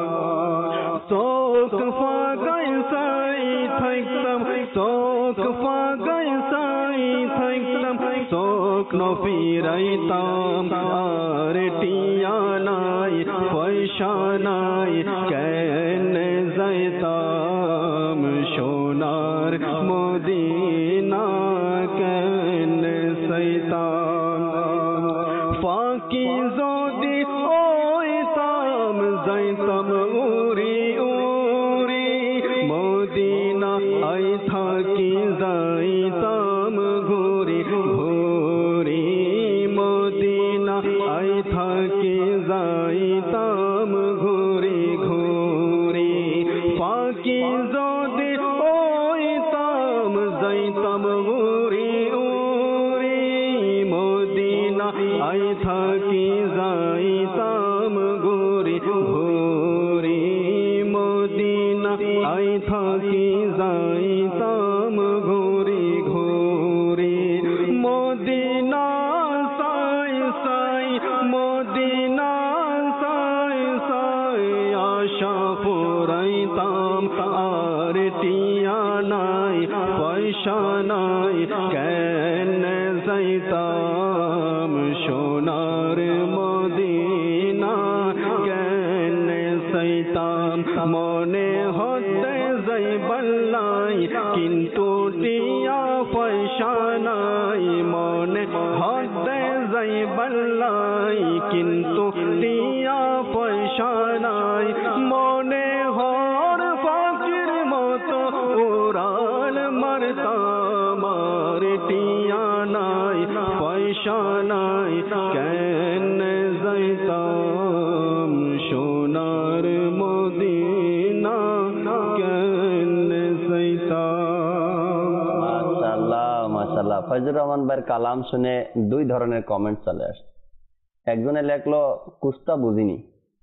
শোক ফাগাই সাই থাইতাম শোক ফাগাই সাই থাইতাম শোক নফিরাইতাম আর টিয়া নাই পয়সা নাই কেনে যাইতাম সোনার মদিনা কেনে যাইতাম ফাঁকি যদি ওইতাম যাইতাম উড়ি উড়ি মদিনা আই থাকি যাইতাম ঘুরি ঘুরি মদিনা আই থাকি যাইতাম ঘুরি ঘুরি ফাঁকি যদি ওইতাম যাইতাম উড়ি উড়ি মদিনা আই থাকি যাইতাম ঘুরি ঘুরি মদিনা আই থাকি যাইতাম ঘুরি ঘুরি মদিনা সাই সাই মদিনা সাই সাই আশা ফুরাইতাম আর টিয়া নাই পয়সা নাই কেনে যাইতাম সোনার মদিনা কেনে যাইতাম মনে হতে যাইবাল্লাই কিন্তু টিয়া পয়সা মনে হতে যাই বাল্লাই কিন্তু টিয়া পয়সা নাই মনে হর ফাকির মতো উড়াল মারতাম আর টিয়া নাই পয়সা নাই কেন যাইতাম সোনার মদিনা কেন যাইতাম। মাশাআল্লাহ মাশাআল্লাহ। ফজলুর রহমান ভাইয়ের কালাম শুনে দুই ধরনের কমেন্ট চলে আসছে। একজনে লেখলো কুস্তা বুঝিনি,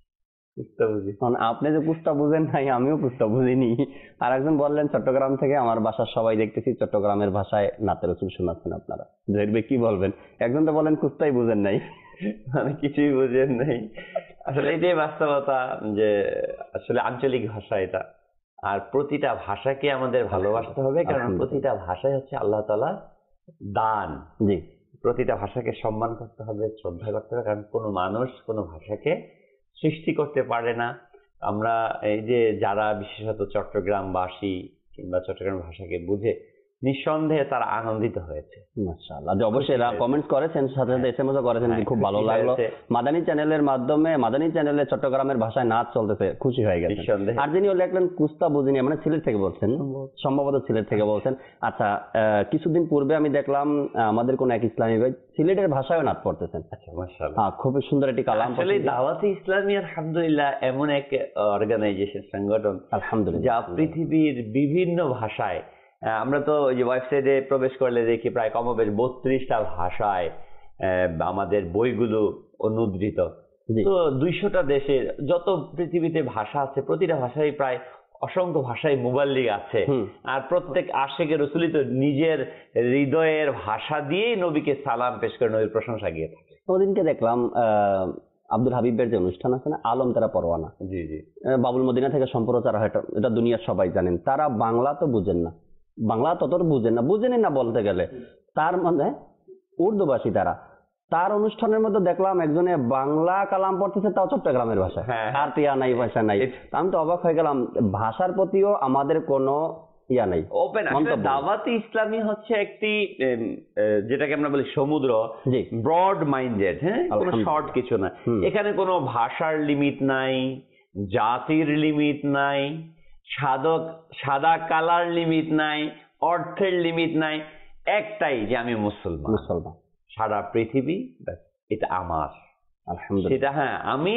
কুস্তা বুঝি কারণ আপনি যে কুস্তা বুঝেন নাই আমিও কুস্তা বুঝিনি। আর একজন বললেন চট্টগ্রাম থেকে আমার বাসার সবাই দেখতেছি চট্টগ্রামের ভাষায় নাতে রসুল শোনাচ্ছেন আপনারা, দেখবে কি বলবেন? একজন তো বলেন কুস্তাই বুঝেন নাই, মানে কিছুই বুঝেন নাই। আসলে এটাই বাস্তবতা যে আসলে আঞ্চলিক ভাষা এটা, আর প্রতিটা ভাষাকে আমাদের ভালোবাসতে হবে, কারণ প্রতিটা ভাষাই হচ্ছে আল্লাহ তাআলার দান। জি, প্রতিটা ভাষাকে সম্মান করতে হবে, শ্রদ্ধা করতে হবে, কারণ কোনো মানুষ কোনো ভাষাকে সৃষ্টি করতে পারে না। আমরা এই যে যারা বিশেষত চট্টগ্রামবাসী কিংবা চট্টগ্রাম ভাষাকে বুঝে নিঃসন্দেহে তারা আনন্দিত হয়েছে। মাশাআল্লাহ। যে অবশ্যই এরা কমেন্টস করেছেন, সাথে সাথে এসএমএসও করেছেন, খুব ভালো লাগলো। মাদানী চ্যানেলের মাধ্যমে মাদানী চ্যানেলে চট্টগ্রামের ভাষায় নাচ চলতেছে, খুশি হয়ে গেছে। আর যিনিও লেখলেন কুস্তা বুঝিনি, মানে সিলেট থেকে বলছেন, সম্ভবত সিলেট থেকে বলছেন। আচ্ছা, কিছুদিন পূর্বে আমি দেখলাম আমাদের কোন এক ইসলামী ভাই সিলেটের ভাষায় নাচ পড়তেছেন। আচ্ছা, মাশাআল্লাহ, হ্যাঁ, খুব সুন্দর একটি কালাম। আসলে দাওয়াতে ইসলামী আলহামদুলিল্লাহ এমন এক অর্গানাইজেশন, সংগঠন আলহামদুলিল্লাহ, যা পৃথিবীর বিভিন্ন ভাষায়, আমরা তো ওই যে ওয়েবসাইটে প্রবেশ করলে দেখি প্রায় কমবেশ বত্রিশটা ভাষায় আমাদের বইগুলো অনুদ্রিত। তো দুইশোটা দেশের যত পৃথিবীতে ভাষা আছে প্রতিটা ভাষায় প্রায় অসংখ্য ভাষায় মুবাল্লিগ আছে। আর প্রত্যেক আশিকে রাসূল তো নিজের হৃদয়ের ভাষা দিয়েই নবীকে সালাম পেশ করে নবীর প্রশংসা গিয়ে থাকে। ওদিনকে দেখলাম আব্দুল হাবিবের যে অনুষ্ঠান আছে না, আলম তারা পরওয়ানা, জি জি, বাবুল মদিনা থেকে সম্প্রচার হয়, এটা দুনিয়ার সবাই জানেন। তারা বাংলা তো বুঝেন না, বাংলা তত বুঝেন না, বুঝেনি না বলতে গেলে, তার মানে উর্দুভাষী তারা। তার অনুষ্ঠানের মধ্যে দেখলাম একজনে বাংলা কালাম পড়তেছে, তাও চট্টগ্রামের ভাষায়, আর টিয়া নাই ভাষা নাই। আমি তো অবাক হয়ে গেলাম, ভাষার প্রতিও আমাদের কোনো ইয়া নাই, ওপেন। আসলে দাওয়াতে ইসলামী হচ্ছে একটি যেটাকে আমরা বলি সমুদ্র, ব্রড মাইন্ডেড, হ্যাঁ, কোনো শর্ট কিছু না। এখানে কোনো ভাষার লিমিট নাই, জাতির লিমিট নাই, সাধক সাদা কালার লিমিট নাই, অর্থের লিমিট নাই, একটাই যে আমি মুসলমান। মুসলমান সারা পৃথিবী এটা আমার, সেটা হ্যাঁ আমি,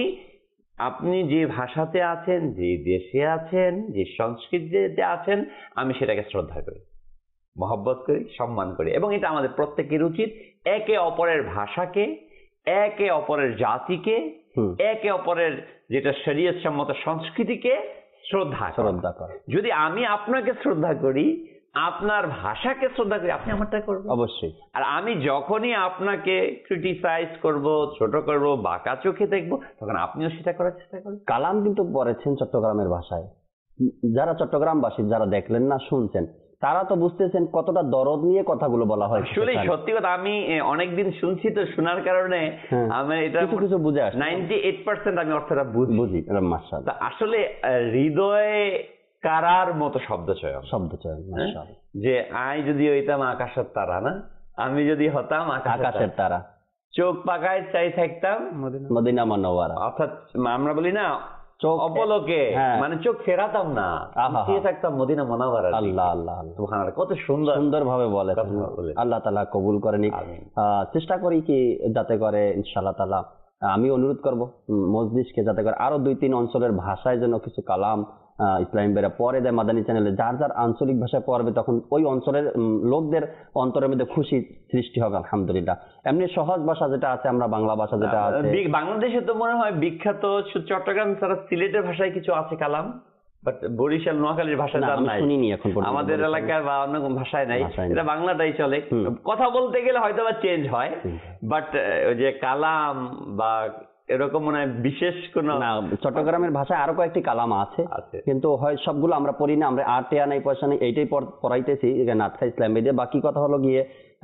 আপনি যে ভাষাতে আছেন, যে দেশে আছেন, যে সংস্কৃতিতে আছেন, আমি সেটাকে শ্রদ্ধা করি, মহব্বত করি, সম্মান করি। এবং এটা আমাদের প্রত্যেকের উচিত একে অপরের ভাষাকে, একে অপরের জাতিকে, একে অপরের যেটা শরীয়ত সম্মত সংস্কৃতিকে শ্রদ্ধা শ্রদ্ধা করে। যদি আমি আপনাকে শ্রদ্ধা করি, আপনার ভাষাকে শ্রদ্ধা করি, আপনি আমারটা করবেন অবশ্যই। আর আমি যখনই আপনাকে ক্রিটিসাইজ করব, ছোট করব, বাঁকা চোখে দেখবো, তখন আপনিও সেটা করার চেষ্টা করবেন। কালাম কিন্তু পড়েছেন চট্টগ্রামের ভাষায়, যারা চট্টগ্রামবাসী, যারা দেখলেন না, শুনছেন, তারা তো বুঝতেছেন কতটা দরদ নিয়ে কথাগুলো বলা হয়। আসলে সত্যি কথা, আমি অনেকদিন শুনছি, তো শোনার কারণে আমি এটা কিছু কিছু বুঝে আসে, নাইনটি এইট পার্সেন্ট আমি অর্থটা বুঝি। মাশাআল্লাহ। আসলে হৃদয়ে কারার মতো শব্দ চয়ন, শব্দ চয়ন, মাশাআল্লাহ। যে আই যদি হইতাম আকাশের তারা, না, আমি যদি হতাম আকাশের তারা, চোখ পাকায় চাই থাকতাম মদিনা মুনাওয়ারা। অর্থাৎ আমরা বলি না চোখ অপলকে, মানে চোখ ফেরাতাম না, চেয়ে থাকতাম মদিনা মুনাওয়ারা। আল্লাহ আল্লাহ সুবহানাল্লাহ, কত সুন্দর সুন্দর ভাবে বলে। আল্লাহ তাআলা কবুল করেনি। চেষ্টা করি কি যাতে করে ইনশাআল্লাহ তাআলা, আমি অনুরোধ করব মজলিসকে যাতে করে আরো দুই তিন অঞ্চলের ভাষায় যেন কিছু কালাম ইসলামী ভাইরা পরে দেয় মাদানী চ্যানেলে। যার যার আঞ্চলিক ভাষায় পড়বে, তখন ওই অঞ্চলের লোকদের অন্তরের মধ্যে খুশি সৃষ্টি হবে। আলহামদুলিল্লাহ। এমনি সহজ ভাষা যেটা আছে, আমরা বাংলা ভাষা যেটা আছে, বাংলাদেশে তো মনে হয় বিখ্যাত চট্টগ্রাম ছাড়া সিলেটের ভাষায় কিছু আছে কালাম, বাট বরিশাল নোয়াখালীর ভাষা শুনিনি এখন, আমাদের এলাকার বা অন্য কোন ভাষায় নাই, এটা বাংলাটাই চলে। কথা বলতে গেলে হয়তো বা চেঞ্জ হয়, বাট ওই যে কালাম বা এরকম মনে হয় বিশেষ কোন না। চট্টগ্রামের ভাষায় আরো কয়েকটি কালাম আছে, কিন্তু হয় সবগুলো আমরা পড়ি না। আমরা আর টেয়া নাই পয়সা নেই এইটাই পড়াইতেছি নাথা ইসলাম দিয়ে। বাকি কথা হলো গিয়ে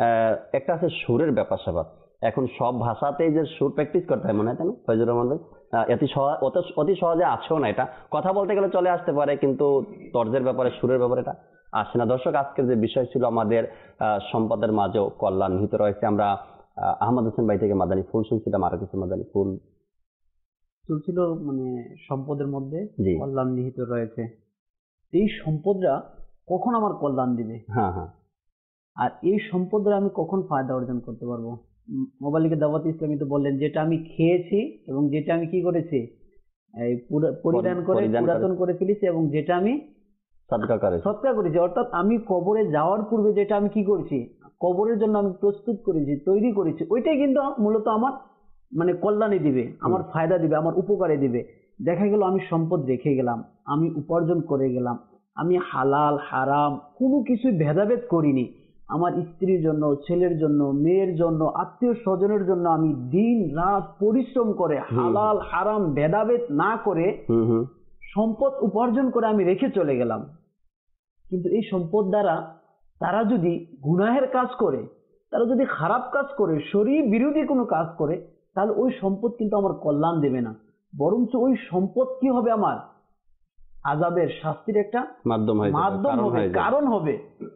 একটা আছে সুরের ব্যাপার স্যাপার। এখন সব ভাষাতেই যে সুর প্র্যাকটিস করতে হয় মনে হয়, তাই না ফজলুর রহমান ভাই? অতি সহজ, অতি সহজে আছেও না। এটা কথা বলতে গেলে চলে আসতে পারে, কিন্তু তর্জের ব্যাপারে, সুরের ব্যাপারে এটা আসে না। দর্শক, আজকের যে বিষয় ছিল আমাদের আহ, সম্পদের মাঝেও কল্যাণ নিহিত রয়েছে। আমরা আহ, আহমদ হোসেন ভাই থেকে মাদানী ফুল শুনছিলাম, আরো কিছু মাদানী ফুল চলছিল, মানে সম্পদের মধ্যে জি। কল্যাণ নিহিত রয়েছে। এই সম্পদটা কখন আমার কল্যাণ দিবে, হ্যাঁ হ্যাঁ আর এই সম্পদ দ্বারা আমি কখন ফায়দা অর্জন করতে পারবো? উম, মোবালিকে দাওয়াত ইসলামী তো বললেন, যেটা আমি খেয়েছি এবং যেটা আমি কি করেছি, এই পুরা- পরিধান করে পরিধান করে- পুরাতন করে ফেলেছি, এবং যেটা আমি সাদকা করে সৎকার করেছি, অর্থাৎ আমি কবরে যাওয়ার পূর্বে যেটা আমি কি করেছি, কবরের জন্য আমি প্রস্তুত করেছি, তৈরি করেছি, ওইটাই কিন্তু মূলত আমার মানে কল্যাণে দিবে, আমার ফায়দা দিবে, আমার উপকারে দিবে। দেখা গেল আমি সম্পদ রেখে গেলাম, আমি উপার্জন করে গেলাম, আমি হালাল হারাম কোনো কিছুই ভেদাভেদ করিনি, আমার স্ত্রীর জন্য, ছেলের জন্য, মেয়ের জন্য, আত্মীয় স্বজনের জন্য আমি দিন রাত পরিশ্রম করে হালাল হারাম ভেদাভেদ না করে হুম হুম সম্পদ উপার্জন করে আমি রেখে চলে গেলাম। কিন্তু এই সম্পদ দ্বারা তারা যদি গুনাহের কাজ করে, তারা যদি খারাপ কাজ করে, শরীর বিরোধী কোনো কাজ করে, তাহলে ওই সম্পদ কিন্তু আমার কল্যাণ দেবে না, বরঞ্চ ওই সম্পদ কি হবে, আমার আযাবের শাস্তির একটা মাধ্যম হয়ে যাবে, মাধ্যম কারণ হবে, হয়ে যাবে। কারণ হবে।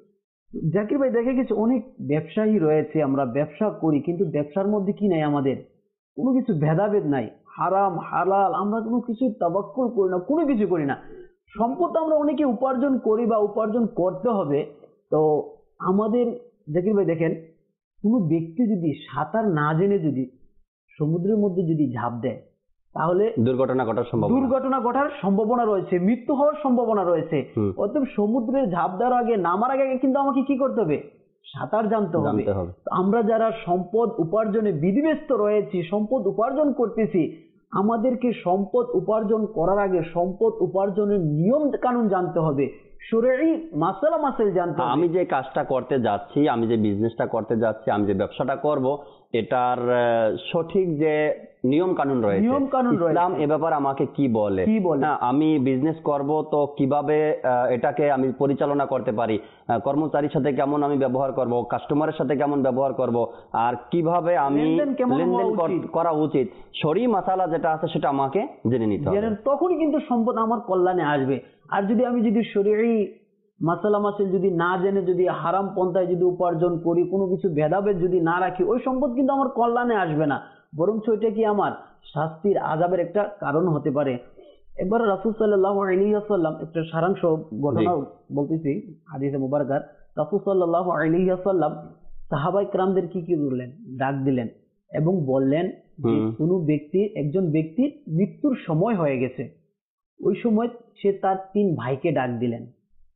জাকির ভাই, দেখা গেছে অনেক ব্যবসায়ী রয়েছে, আমরা ব্যবসা করি, কিন্তু ব্যবসার মধ্যে কি নাই, আমাদের কোনো কিছু ভেদাভেদ নাই, হারাম হালাল আমরা কোনো কিছু তাওয়াক্কুল করি না, কোনো কিছু করি না। সম্পদ আমরা অনেকে উপার্জন করি বা উপার্জন করতে হবে। তো আমাদের জাকির ভাই দেখেন, কোনো ব্যক্তি যদি সাঁতার না জেনে যদি সমুদ্রের মধ্যে যদি ঝাঁপ দেয়, তাহলে দুর্ঘটনা ঘটার সম্ভাবনা দুর্ঘটনা ঘটার সম্ভাবনা রয়েছে, মৃত্যু হওয়ার সম্ভাবনা রয়েছে। হুম। অতএব সমুদ্রে ঝাঁপ দেওয়ার আগে, নামার আগে কিন্তু আমাকে কি করতে হবে, সাঁতার জানতে হবে। জানতে হবে। তো আমরা যারা সম্পদ উপার্জনে বিধিব্যস্ত রয়েছি, সম্পদ উপার্জন করতেছি, আমাদেরকে সম্পদ উপার্জন করার আগে সম্পদ উপার্জনের নিয়ম কানুন জানতে হবে, শরঈ মাসালা মাসাইল জানতে হবে। আমি যে কাজটা করতে যাচ্ছি, আমি যে বিজনেসটা করতে যাচ্ছি, আমি যে ব্যবসাটা করব, এটার আহ, সঠিক যে নিয়ম কানুন রয়েছে, নিয়ম কানুন রয়েছে। ইসলাম এ ব্যাপারে আমাকে কি বলে, কি বলে? হ্যাঁ, আমি বিজনেস করব তো কিভাবে আহ, এটাকে আমি পরিচালনা করতে পারি, আহ, কর্মচারীর সাথে কেমন আমি ব্যবহার করব, কাস্টমারের সাথে কেমন ব্যবহার করব, আর কিভাবে আমি লেনদেন কেমন লেনদেন হওয়া কর- উচিত। করা উচিত, শরঈ মাসালা যেটা আছে সেটা আমাকে জেনে নিতে হবে। জেনে তখনই কিন্তু সম্পদ আমার কল্যাণে আসবে। আর যদি আমি যদি শরীয়ী মাসালা মাসাইল যদি না জেনে যদি হারাম পন্থায় যদি উপার্জন করি, কোনো কিছু ভেদাভেদ যদি না রাখি, ওই সম্পদ কিন্তু আমার কল্যাণে আসবে না, বরঞ্চ ওইটা কি আমার শাস্তির আযাবের একটা কারণ হতে পারে। এবার রাসূল সাল্লাল্লাহু আলাইহি ওয়াসাল্লাম একটা সারাংশ ঘটনা বলতেছি, হাদিসে মুবারকার। রাসূল সাল্লাল্লাহু আলাইহি ওয়াসাল্লাম সাহাবায়ে কেরামদের কি কি বললেন, ডাক দিলেন এবং বললেন যে হুম। কোনো ব্যক্তি, একজন ব্যক্তির মৃত্যুর সময় হয়ে গেছে, ওই সময় সে তার তিন ভাইকে ডাক দিলেন।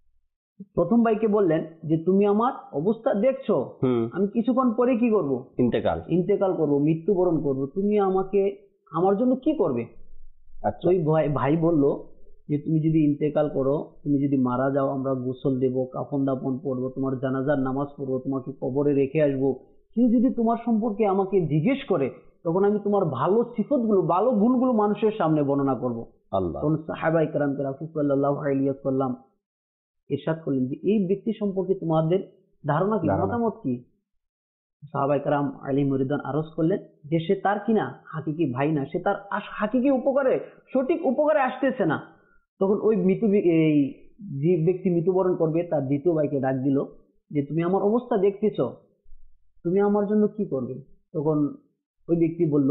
প্রথম ভাইকে বললেন যে তুমি আমার অবস্থা দেখছো, হুম আমি কিছুক্ষণ পরে কি করব, ইন্তেকাল। ইন্তেকাল করব, মৃত্যুবরণ করব, তুমি আমাকে আমার জন্য কি করবে? আচ্ছা। ওই ভাই ভাই বলল যে তুমি যদি ইন্তেকাল করো, তুমি যদি মারা যাও, আমরা গোসল দেব, কাফন দাফন পড়বো, তোমার জানাজার নামাজ পড়বো, তোমাকে কবরে রেখে আসবো। কেউ যদি তোমার সম্পর্কে আমাকে জিজ্ঞেস করে, তখন আমি তোমার ভালো সিফতগুলো, ভালো গুণগুলো মানুষের সামনে বর্ণনা করব। আল্লাহ। তখন সাহাবায়ে কেরামকে রাসূল সাল্লাল্লাহু আলাইহি ওয়াসাল্লাম ইরশাদ করলেন যে এই ব্যক্তি সম্পর্কে তোমাদের ধারণা কি, ধারণা। মতামত কি? সাহাবায়ে কেরাম আলাইহিম রিদওয়ান আরজ করলেন যে সে তার কিনা হাকিকি ভাই না, সে তার আস- হাকিকি উপকারে, সঠিক উপকারে আসতেছে না। তখন ওই মৃত্যু বি- এই যে ব্যক্তি মৃত্যুবরণ করবে, তার দ্বিতীয় ভাইকে ডাক দিল যে তুমি আমার অবস্থা দেখতেছ, তুমি আমার জন্য কি করবে? তখন ওই ব্যক্তি বলল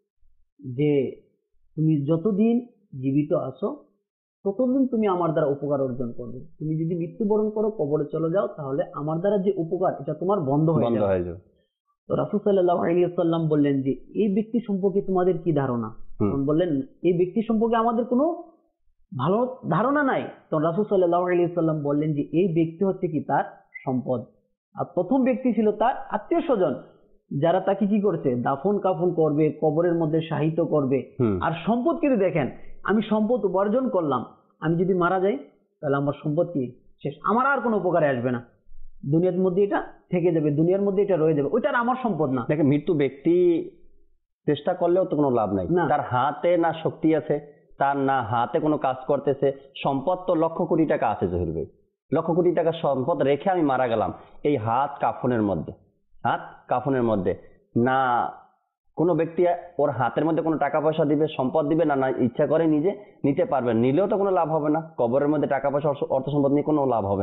যে তুমি যতদিন জীবিত আছো ততদিন তুমি আমার দ্বারা উপকার অর্জন করবে, তুমি যদি মৃত্যুবরণ করো, কবরে চলে যাও, তাহলে আমার দ্বারা যে উপকার এটা তোমার বন্ধ হয়ে বন্ধ যাবে। হয়ে যাবে। তো রাসূল সাল্লাল্লাহু আলাইহি ওয়াসাল্লাম বললেন যে এই ব্যক্তি সম্পর্কে তোমাদের কি ধারণা? হুম। তখন বললেন এই ব্যক্তি সম্পর্কে আমাদের কোনো ভালো ধারণা নাই। তখন রাসূল সাল্লাল্লাহু আলাইহি ওয়াসাল্লাম বললেন যে এই ব্যক্তি হচ্ছে কি তার সম্পদ, আর প্রথম ব্যক্তি ছিল তার আত্মীয় স্বজন, যারা তাকে কি করছে, দাফন কাফন করবে, কবরের মধ্যে শায়িত করবে। হুম। আর সম্পদ কিন্তু দেখেন, আমি সম্পদ উপার্জন করলাম, আমি যদি মারা যাই তাহলে আমার সম্পদ কি শেষ, আমার আর কোনো উপকারে আসবে না, দুনিয়ার মধ্যে এটা থেকে যাবে, দুনিয়ার মধ্যে এটা রয়ে যাবে, ওইটা আর আমার সম্পদ না। দেখেন, মৃত্যু ব্যক্তি চেষ্টা করলেও তো কোনো লাভ নাই, না। তার হাতে না শক্তি আছে, তার না হাতে কোনো কাজ করতেছে। সম্পদ তো লক্ষ কোটি টাকা আছে জহির ভাই, লক্ষ কোটি টাকা সম্পদ রেখে আমি মারা গেলাম, এই হাত কাফনের মধ্যে, হাত কাফনের মধ্যে না কোনো ব্যক্তি ওর হাতের মধ্যে কোনো টাকা পয়সা দিবে, সম্পদ দিবে না, না ইচ্ছা করে নিজে নিতে পারবে, নিলেও তো কোনো লাভ হবে না, কবরের মধ্যে টাকা পয়সা অর্থ সম্পদ নিয়ে কোনো লাভ হবে না।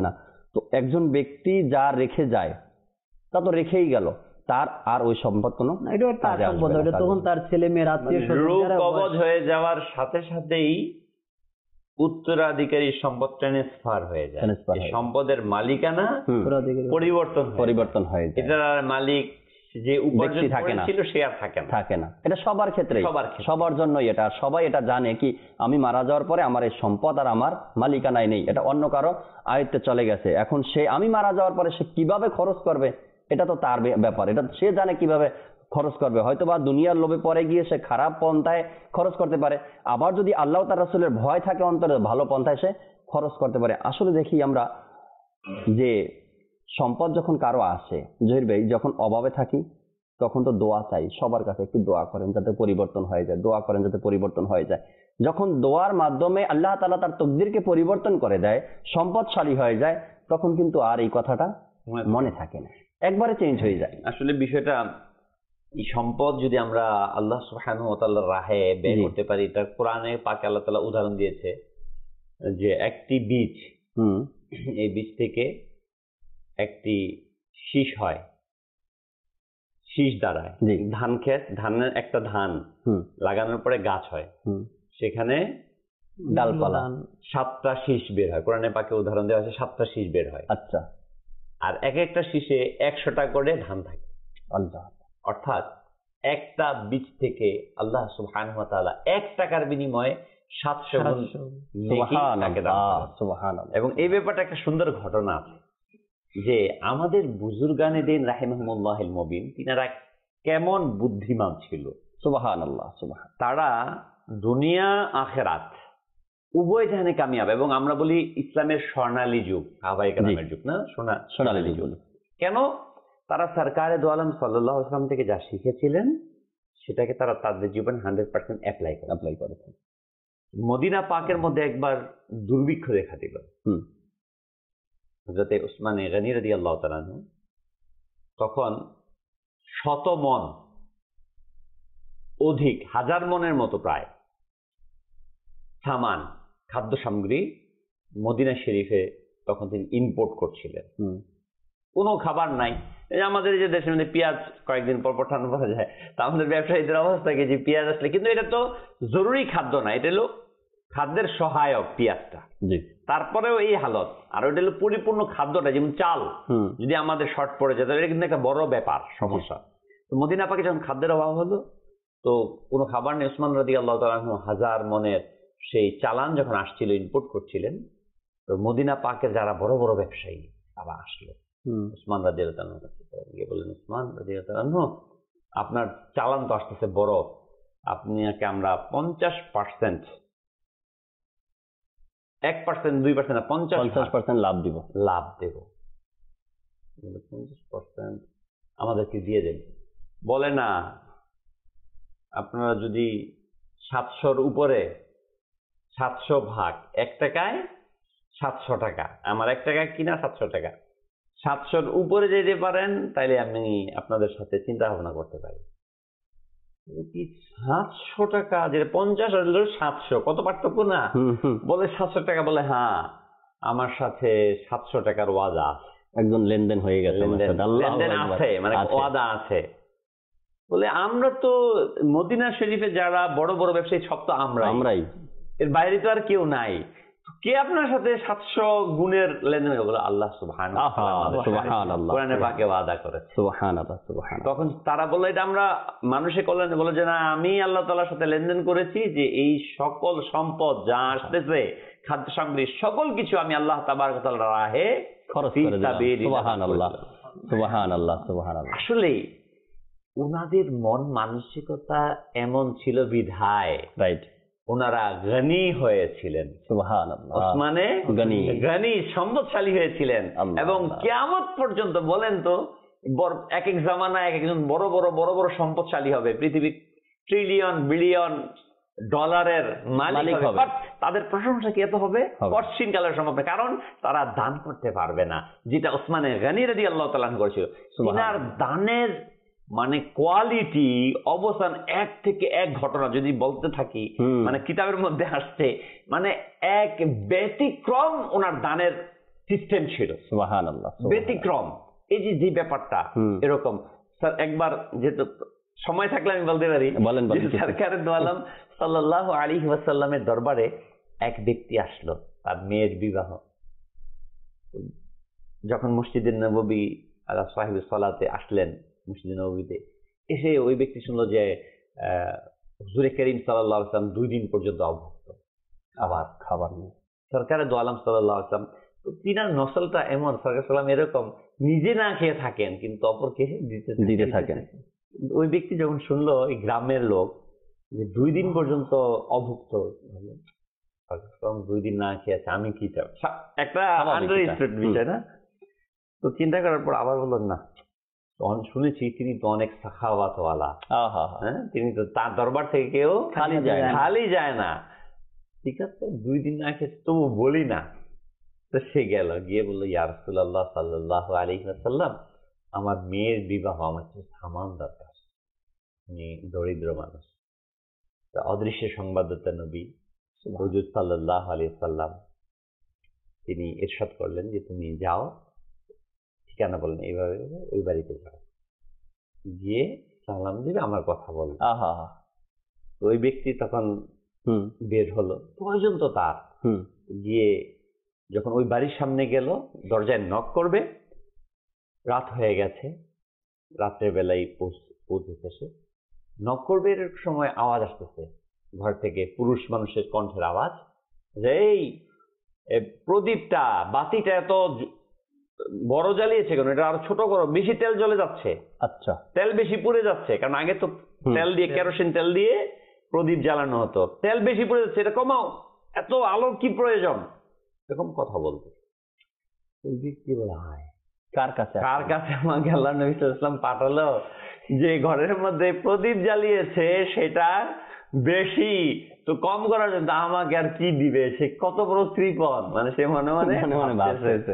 তো একজন ব্যক্তি যা রেখে যায় তা তো রেখেই গেল, তার আর ওই সম্পদ কোনো এটা তার সম্পদ, এটা তখন তার ছেলে মেয়ের আত্মীয় রূপ কবজ হয়ে যাওয়ার সাথে সাথেই উত্তরাধিকারী সম্পদ ট্রান্সফার হয়ে যায়, সম্পদের মালিকানা পরিবর্তন পরিবর্তন হয়ে যায়, এটার মালিক যে উপার্জন থাকে না ছিল সে আর থাকে না থাকে না এটা সবার ক্ষেত্রে, সবার জন্যই এটা। সবাই এটা জানে কি আমি মারা যাওয়ার পরে আমার এই সম্পদ আর আমার মালিকানায় নেই, এটা অন্য কারো আয়ত্তে চলে গেছে। এখন সে আমি মারা যাওয়ার পরে সে কিভাবে খরচ করবে এটা তো তার ব্যাপার, এটা সে জানে কিভাবে খরচ করবে। হয়তো বা দুনিয়ার লোভে পরে গিয়ে সে খারাপ পন্থায় খরচ করতে পারে, আবার যদি আল্লাহ তার রাসূলের ভয় থাকে অন্তরে ভালো পন্থায় সে খরচ করতে পারে। আসলে দেখি আমরা যে সম্পদ যখন কারো আসে, জহির ভাই যখন অভাবে থাকি তখন তো দোয়া চাই, সবার কাছে একটু দোয়া করেন যাতে পরিবর্তন হয়ে যায়, দোয়া করেন যাতে পরিবর্তন হয়ে যায়। যখন দোয়ার মাধ্যমে আল্লাহ তাআলা তার তকদিরকে পরিবর্তন করে দেয়, সম্পদশালী হয়ে যায়, তখন কিন্তু আর এই কথাটা মনে থাকে না, একবারে চেঞ্জ হয়ে যায়। আসলে বিষয়টা এই সম্পদ যদি আমরা আল্লাহ সুবহানাহু ওয়া তাআলার রাহে ব্যয় করতে পারি, তার কোরআনে পাকে আল্লাহ তাআলা উদাহরণ দিয়েছে যে একটি বীজ, এই বীজ থেকে একটি শীষ হয়, শীষ দাঁড়ায়, ধান ক্ষেত, ধানের একটা ধান লাগানোর পরে গাছ হয়, সেখানে ডালপালা সাতটা শীষ বের হয়। কোরআনে পাকে উদাহরণ দেওয়া আছে সাতটা শীষ বের হয়। আচ্ছা, আর এক একটা শীষে একশোটা করে ধান থাকে। অর্থাৎ একটা বীজ থেকে আল্লাহ সুবহানাহু ওয়া তাআলা এক টাকার বিনিময়ে সাতশো গুণ নেকি তাকে দান করেন। এবং এই ব্যাপারটা একটা সুন্দর ঘটনা আছে যে আমাদের বুজুর্গানে দিন রাহিমাহুমুল্লাহিল মুবিন, তিনারা কেমন বুদ্ধিমান ছিল। সুবহানাল্লাহ, সুবহান। তারা দুনিয়া আখিরাত উভয় জাহানে কামিয়াব। এবং আমরা বলি ইসলামের স্বর্ণালী যুগ, সাহাবায়ে কেরামের যুগ না, সোনা সোনালী যুগ। কেন? তারা সরকারে দো আলম সাল্লাল্লাহু আলাইহি ওয়াসাল্লাম থেকে যা শিখেছিলেন সেটাকে তারা তাদের জীবনে হান্ড্রেড পার্সেন্ট অ্যাপ্লাই করে অ্যাপ্লাই করেছেন। মদিনা পাকের মধ্যে একবার দুর্ভিক্ষ দেখা দিল। হুম হযরতে উসমানে গনি রাদিয়াল্লাহু তাআলা আনহু তখন শত মন অধিক, হাজার মনের মতো প্রায় সামান, খাদ্য সামগ্রী মদিনা শরীফে তখন তিনি ইম্পোর্ট করছিলেন। কোনো খাবার নাই। এই আমাদের যে দেশের মধ্যে পেঁয়াজ কয়েকদিন পর পর ঠান্ডা পাওয়া যায়, তা আমাদের ব্যবসায়ীদের অবস্থা কি যে পেঁয়াজ আসলে, কিন্তু এটা তো জরুরি খাদ্য না, এটা হলো খাদ্যের সহায়ক পেঁয়াজটা। তারপরেও এই হালত। আর ওইটা হলো পরিপূর্ণ খাদ্যটা, যেমন চাল যদি আমাদের শর্ট পড়ে যেত, এটা কিন্তু একটা বড় ব্যাপার, সমস্যা। তো মদিনা পাকে যখন খাদ্যের অভাব হলো, তো কোনো খাবার নেই, উসমান রাদিয়াল্লাহু তাআলা আনহু হাজার মনের সেই চালান যখন আসছিল, ইম্পোর্ট করছিলেন, তো মদিনা পাকের যারা বড় বড় ব্যবসায়ী তারা আসলো উসমান রাদিয়াল্লাহু তাআলার কাছে, গিয়ে বললেন, উসমান রাদিয়াল্লাহু তাআলা আনহু, আপনার চালান তো আসতেছে বড়, আপনাকে আমরা পঞ্চাশ পার্সেন্ট, এক পার্সেন্ট দুই পার্সেন্ট পঞ্চাশ পার্সেন্ট লাভ দিব লাভ দেব পঞ্চাশ পার্সেন্ট আমাদেরকে দিয়ে দেন। বলে না, আপনারা যদি সাতশোর উপরে, সাতশো ভাগ এক টাকায় সাতশো টাকা, আমার এক টাকায় কিনা সাতশো টাকা, সাতশোর উপরে যেতে পারেন তাইলে আমি আপনাদের সাথে চিন্তা ভাবনা করতে পারি। সাতশো টাকা, যে পঞ্চাশ আর সাতশো, কত পার্থক্য না? বলে সাতশো টাকা, বলে হ্যাঁ আমার সাথে সাতশো টাকার ওয়াদা আছে, একজন লেনদেন হয়ে গেছে, লেনদেন আছে, মানে ওয়াদা আছে। বলে আমরা তো মদিনা শরীফে যারা বড় বড় ব্যবসায়ী সব তো আমরা আমরাই, এর বাইরে তো আর কেউ নাই, কে আপনার সাথে সাতশো গুণের লেনদেন? বলে আল্লাহ সুবহানাল্লাহ কোরআনে পাকে ওয়াদা করেছে। সুবহানাল্লাহ, সুবহানাল্লাহ। তখন তারা বললো, এটা আমরা মানুষের কল্যাণে, বলে যে না, আমি আল্লাহ তাআলার সাথে লেনদেন করেছি যে এই সকল সম্পদ যা আসতেছে, খাদ্য সামগ্রী, সকল কিছু আমি আল্লাহ তাবারক ওয়া তাআলার রাহে খরচ করে দিলাম। সুবহানাল্লাহ, সুবহানাল্লাহ, সুবহানাল্লাহ। আসলে ওনাদের মন মানসিকতা এমন ছিল বিধায়, রাইট, ওনারা গনি হয়েছিলেন। সুবহানাল্লাহ, ওসমানে গনি, গনি সম্পদশালী হয়েছিলেন। এবং কিয়ামত পর্যন্ত বলেন তো, এক এক জামানা এক একজন বড় বড় বড় বড় সম্পদশালী হবে, পৃথিবীর ট্রিলিয়ন বিলিয়ন ডলারের মালিক হবে, তাদের প্রশংসা কি এত হবে? কঠিন কালের সম্ভব না, কারণ তারা দান করতে পারবে না, যেটা ওসমানে গনি রাদিয়াল্লাহু তাআলা আনহু করেছিল। তিনার দানের মানে কোয়ালিটি, অবস্থান, এক থেকে এক ঘটনা যদি বলতে থাকি, মানে কিতাবের মধ্যে আসছে, মানে এক ব্যতিক্রম ওনার দানের সিস্টেম ছিল, সুবহানাল্লাহ, ব্যতিক্রম। এই যে যে ব্যাপারটা এরকম, স্যার একবার যেহেতু সময় থাকলে আমি বলতে পারি, সরকারের দো আলম সাল্লাল্লাহু আলাইহি ওয়াসাল্লামের দরবারে এক ব্যক্তি আসলো, তার মেয়ের বিবাহ। যখন মসজিদে নববী আলা সাহিবুস সালাতে আসলেন, মসজিদে নববীতে এসে ওই ব্যক্তি শুনলো যে হুজুরে করিম সাল্লাল্লাহু আলাইহি ওয়াসাল্লাম দুই দিন পর্যন্ত অভুক্ত, খাবার খাবার নেই। সরকারের দো আলম সাল্লাল্লাহু আলাইহি ওয়াসাল্লাম, তো তিনার নসলটা এমন, সরকার সাল্লাম এরকম নিজে না খেয়ে থাকেন কিন্তু অপরকে দিতে দিতে থাকেন। ওই ব্যক্তি যখন শুনলো এই গ্রামের লোক যে দুই দিন পর্যন্ত অভুক্ত, দুই দিন না খেয়ে আছে, আমি কি চাই, একটা আন্ডারস্ট্যান্ড বিষয় না? তো চিন্তা করার পর আবার বললেন না, শুনেছি তিনি তো অনেক সাখাওয়াতওয়ালা, হ্যাঁ, তিনি তো তার দরবার থেকে কেউ খালি যায় খালি যায় না। ঠিক আছে, দুই দিন না খেয়ে তবু বলি না। তো সে গেল, গিয়ে বললো, ইয়া রাসূলুল্লাহ সাল্লাল্লাহু আলাইহি ওয়াসাল্লাম, আমার মেয়ের বিবাহ, আমার কিছু সামান দরকার, আমি দরিদ্র মানুষ। অদৃশ্য সংবাদদাতা নবী হুজুর সাল্লাল্লাহু আলাইহি ওয়াসাল্লাম তিনি ইরশাদ করলেন যে তুমি যাও, ঠিকানা বলেন, এইভাবে ওই বাড়িতে যাও, গিয়ে সালাম দিবে, আমার কথা বলবে। আহা, ওই ব্যক্তি তখন বের হলো, প্রয়োজন তো তার, গিয়ে যখন ওই বাড়ির সামনে গেল, দরজায় নক করবে, রাত হয়ে গেছে, রাত্রের বেলায় পৌঁছেছে, নক করবে, এর সময় আওয়াজ আসতেছে ঘর থেকে, পুরুষ মানুষের কণ্ঠের আওয়াজ, যে এই প্রদীপটা, বাতিটা এত বড় জ্বালিয়েছে কেন, এটা আরো ছোট করো, বেশি তেল জ্বলে যাচ্ছে। আচ্ছা, তেল বেশি পুড়ে যাচ্ছে, কারণ আগে তো তেল দিয়ে, কেরোসিন তেল দিয়ে প্রদীপ জ্বালানো হতো, তেল বেশি পুড়ে যাচ্ছে, এটা কমাও, এত আলোর কি প্রয়োজন, এরকম কথা বলতে। কি বলা হয়, কার কাছে কার কাছে আমাকে আল্লাহ নবী সাল্লাল্লাহু আলাইহি ওয়াসাল্লাম পাঠালো, যে ঘরের মধ্যে প্রদীপ জ্বালিয়েছে সেটা বেশি, তো কম করার জন্য আমাকে আর কি দিবে, সে কত বড় কৃপণ, মানে সে মনে মনে মনে ভাবছে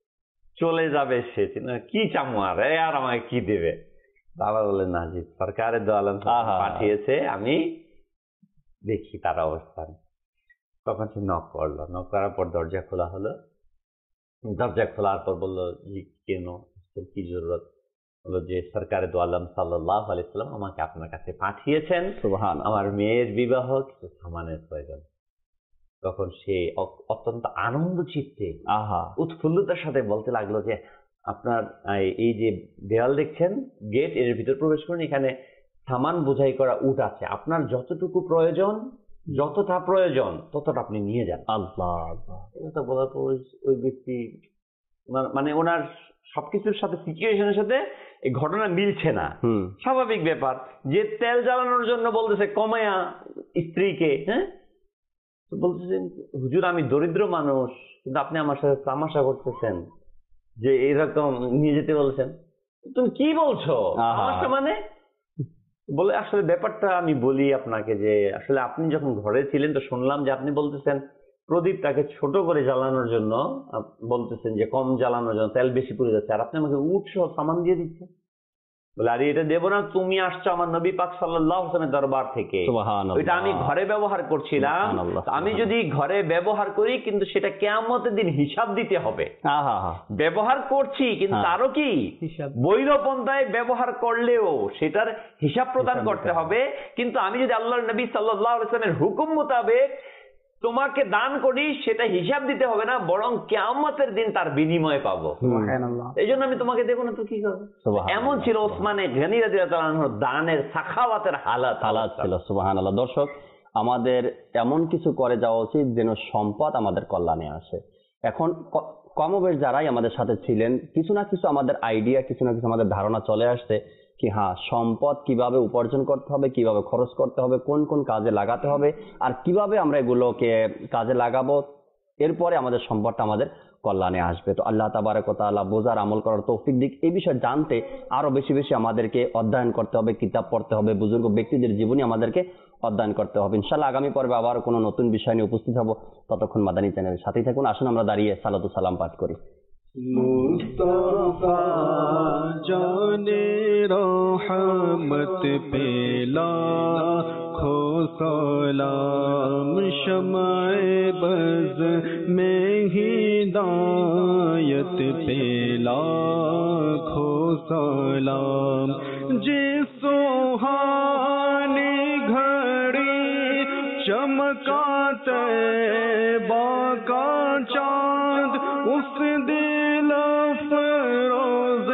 চলে যাবে, সে কি চামু আর আর আমাকে কি দেবে। বাবা বলে, না জি, সরকারের দো আলম পাঠিয়েছে, আমি দেখি তার অবস্থান। তখন সে নক করলো, নক করার পর দরজা খোলা হলো, দরজা খোলার পর বললো, জি কেন, কি জরুরত? বললো যে সরকারের দো আলম সাল্লাল্লাহু আলাইহি ওয়াসাল্লাম আমাকে আপনার কাছে পাঠিয়েছেন, আমার মেয়ের বিবাহ, কিছু সামানের প্রয়োজন। তখন সে অত্যন্ত আনন্দ চিত্তে, আহা, উৎফুল্লতার সাথে বলতে লাগলো যে আপনার এই যে দেয়াল দেখছেন, গেট, এর ভিতর প্রবেশ করুন, এখানে সামান বোঝাই করা উট আছে, আপনার যতটুকু প্রয়োজন, যতটা প্রয়োজন ততটা আপনি নিয়ে যান। আল্লাহ আল্লাহ, এটা বলার পর ওই ব্যক্তি, মানে ওনার সবকিছুর সাথে, সিচুয়েশনের সাথে এই ঘটনা মিলছে না। স্বাভাবিক ব্যাপার, যে তেল জ্বালানোর জন্য বলতেছে কমায়া স্ত্রীকে, হ্যাঁ, বলতেছেন হুজুর আমি দরিদ্র মানুষ, কিন্তু আপনি আমার সাথে তামাশা করতেছেন, যে এরকম নিয়ে যেতে বলছেন, তুমি কি বলছো? মানে বলে, আসলে ব্যাপারটা আমি বলি আপনাকে, যে আসলে আপনি যখন ঘরে ছিলেন তো শুনলাম যে আপনি বলতেছেন প্রদীপটাকে ছোট করে জ্বালানোর জন্য, বলতেছেন যে কম জ্বালানোর জন্য, তেল বেশি পড়ে যাচ্ছে, আর আপনি আমাকে উট সহ সামান দিয়ে দিচ্ছেন। বলে, আরে এটা দেবো না, তুমি আসছো আমার নবী পাক সাল্লাল্লাহু আলাইহি ওয়াসাল্লামের দরবার থেকে, এটা আমি ঘরে ব্যবহার করছিলাম, আমি যদি ঘরে ব্যবহার করি কিন্তু সেটা কিয়ামতের দিন হিসাব দিতে হবে। ব্যবহার করছি কিন্তু আরো কি বৈধ পন্থায় ব্যবহার করলেও সেটার হিসাব প্রদান করতে হবে। কিন্তু আমি যদি আল্লাহর নবী সাল্লাল্লাহু আলাইহি ওয়াসাল্লামের হুকুম মোতাবেক তোমাকে দান করি, সেটা হিসাব দিতে হবে না, বরং কিয়ামতের দিন তার বিনিময় পাবো। এই জন্য আমি তোমাকে দেবো না, তো কি করবো? এমন ছিল ওসমানে গনি রাদিয়াল্লাহু আনহুর দানের, সাখাওয়াতের হালাত হালাত ছিল। সুবহানাল্লাহ। দর্শক, আমাদের এমন কিছু করে যাওয়া উচিত যেন সম্পদ আমাদের কল্যাণে আসে। এখন কমবেশ যারাই আমাদের সাথে ছিলেন, কিছু না কিছু আমাদের আইডিয়া, কিছু না কিছু আমাদের ধারণা চলে আসছে কি হ্যাঁ, সম্পদ কিভাবে উপার্জন করতে হবে, কিভাবে খরচ করতে হবে, কোন কোন কাজে লাগাতে হবে, আর কিভাবে আমরা এগুলোকে কাজে লাগাবো, এরপরে আমাদের সম্পদটা আমাদের কল্যাণে আসবে। তো আল্লাহ তাবারক ওয়া তাআলা বোঝার, আমল করার তৌফিক দিক। এই বিষয়ে জানতে আরো বেশি বেশি আমাদেরকে অধ্যয়ন করতে হবে, কিতাব পড়তে হবে, বুজুর্গ ব্যক্তিদের জীবনী আমাদেরকে অধ্যয়ন করতে হবে। ইনশাআল্লাহ আগামী পর্বে আবার কোনো নতুন বিষয় নিয়ে উপস্থিত হব। ততক্ষণ মাদানী চ্যানেলের সাথেই থাকুন। আসুন আমরা দাঁড়িয়ে সালাতু সালাম পাঠ করি। মুস্তাফা জানে رحمت پہ لاکھوں سلام، شمع بز میں ہدایت پہ لاکھوں سلام، جس سہانی گھڑی چمکا طیبہ کا چاند، اس دل افروز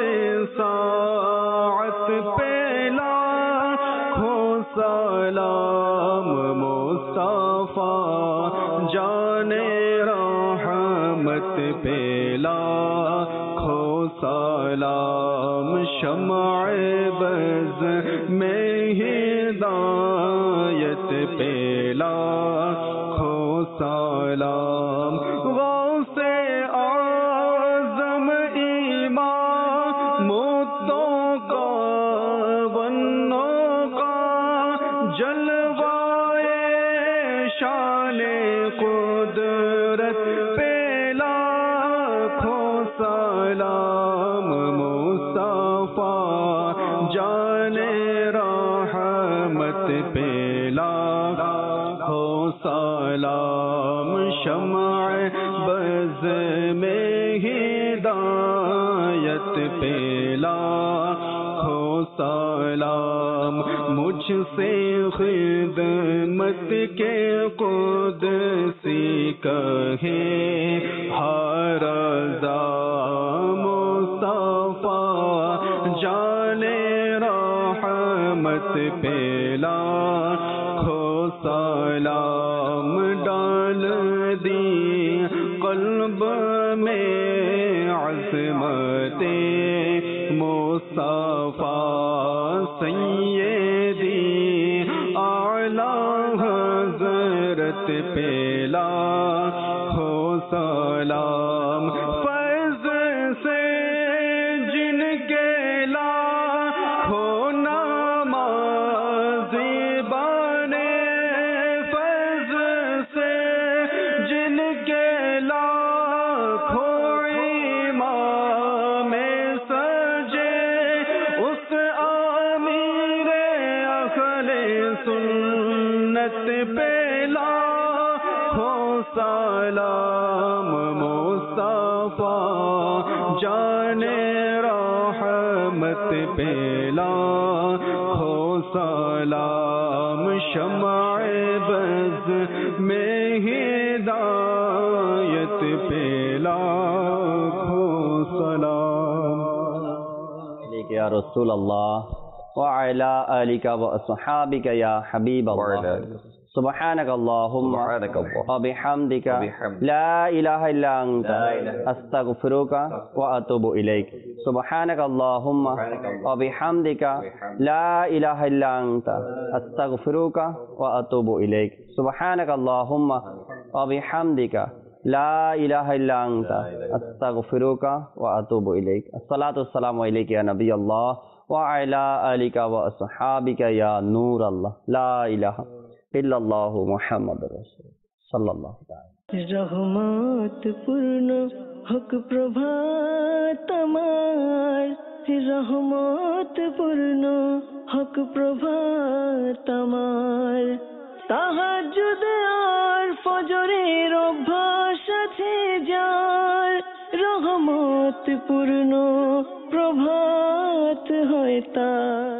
ساعت پہ لاکھوں سلام، مصطفیٰ جان رحمت پہ لاکھوں سلام، شمع بز میں ہدایت پہ لاکھوں سلام، غوث اعظم امام التقیٰ والنقیٰ، جلوائے شان قدرت پہ لاکھوں سلام، مصطفیٰ جان رحمت پہ لاکھوں سلام، شمع بز میں ہدایت پہ لاکھوں سلام، مجھ سے خدمت کے قدسی کہے ہر رضا، مصطفیٰ جان رحمت پہ لاکھوں سلام، ڈال دی قلب میں عظمت مصطفیٰ، سیدی اعلیٰ حضرت پہ لاکھوں سلام، فیض سے جن کے لاکھوں نمازی بنے، فیض سے جن کے لاکھوں امام سجے، اس امیر اہل سنت پہ لاکھوں سلام، مصطفیٰ جان رحمت پہ لاکھوں سلام، شمع بز میں ہدایت پہ لاکھوں سلام، علیک یا رسول اللہ وعلی آلک واصحابک یا حبیب اللہ، سبحانک اللہم وبحمدک لا الہ الا انت استغفرک واتوب الیک، سبحانک اللہم وبحمدک لا الہ الا انت استغفرک واتوب الیک، سبحانک اللہم وبحمدک لا الہ الا انت استغفرک واتوب الیک۔ الصلاۃ والسلام علیک یا نبی اللہ وعلی آلک واصحابک یا نور اللہ، لا الہ الا اللہ محمد رسول صلی اللہ تعالی۔ رحمت پورن হক প্রভাত আমার, রহমত পূর্ণ হক প্রভাত আমার। তাহাজ্জুদ আর ফজরের অভ্যাস আছে যার, রহমত পূর্ণ প্রভাত হয় তার।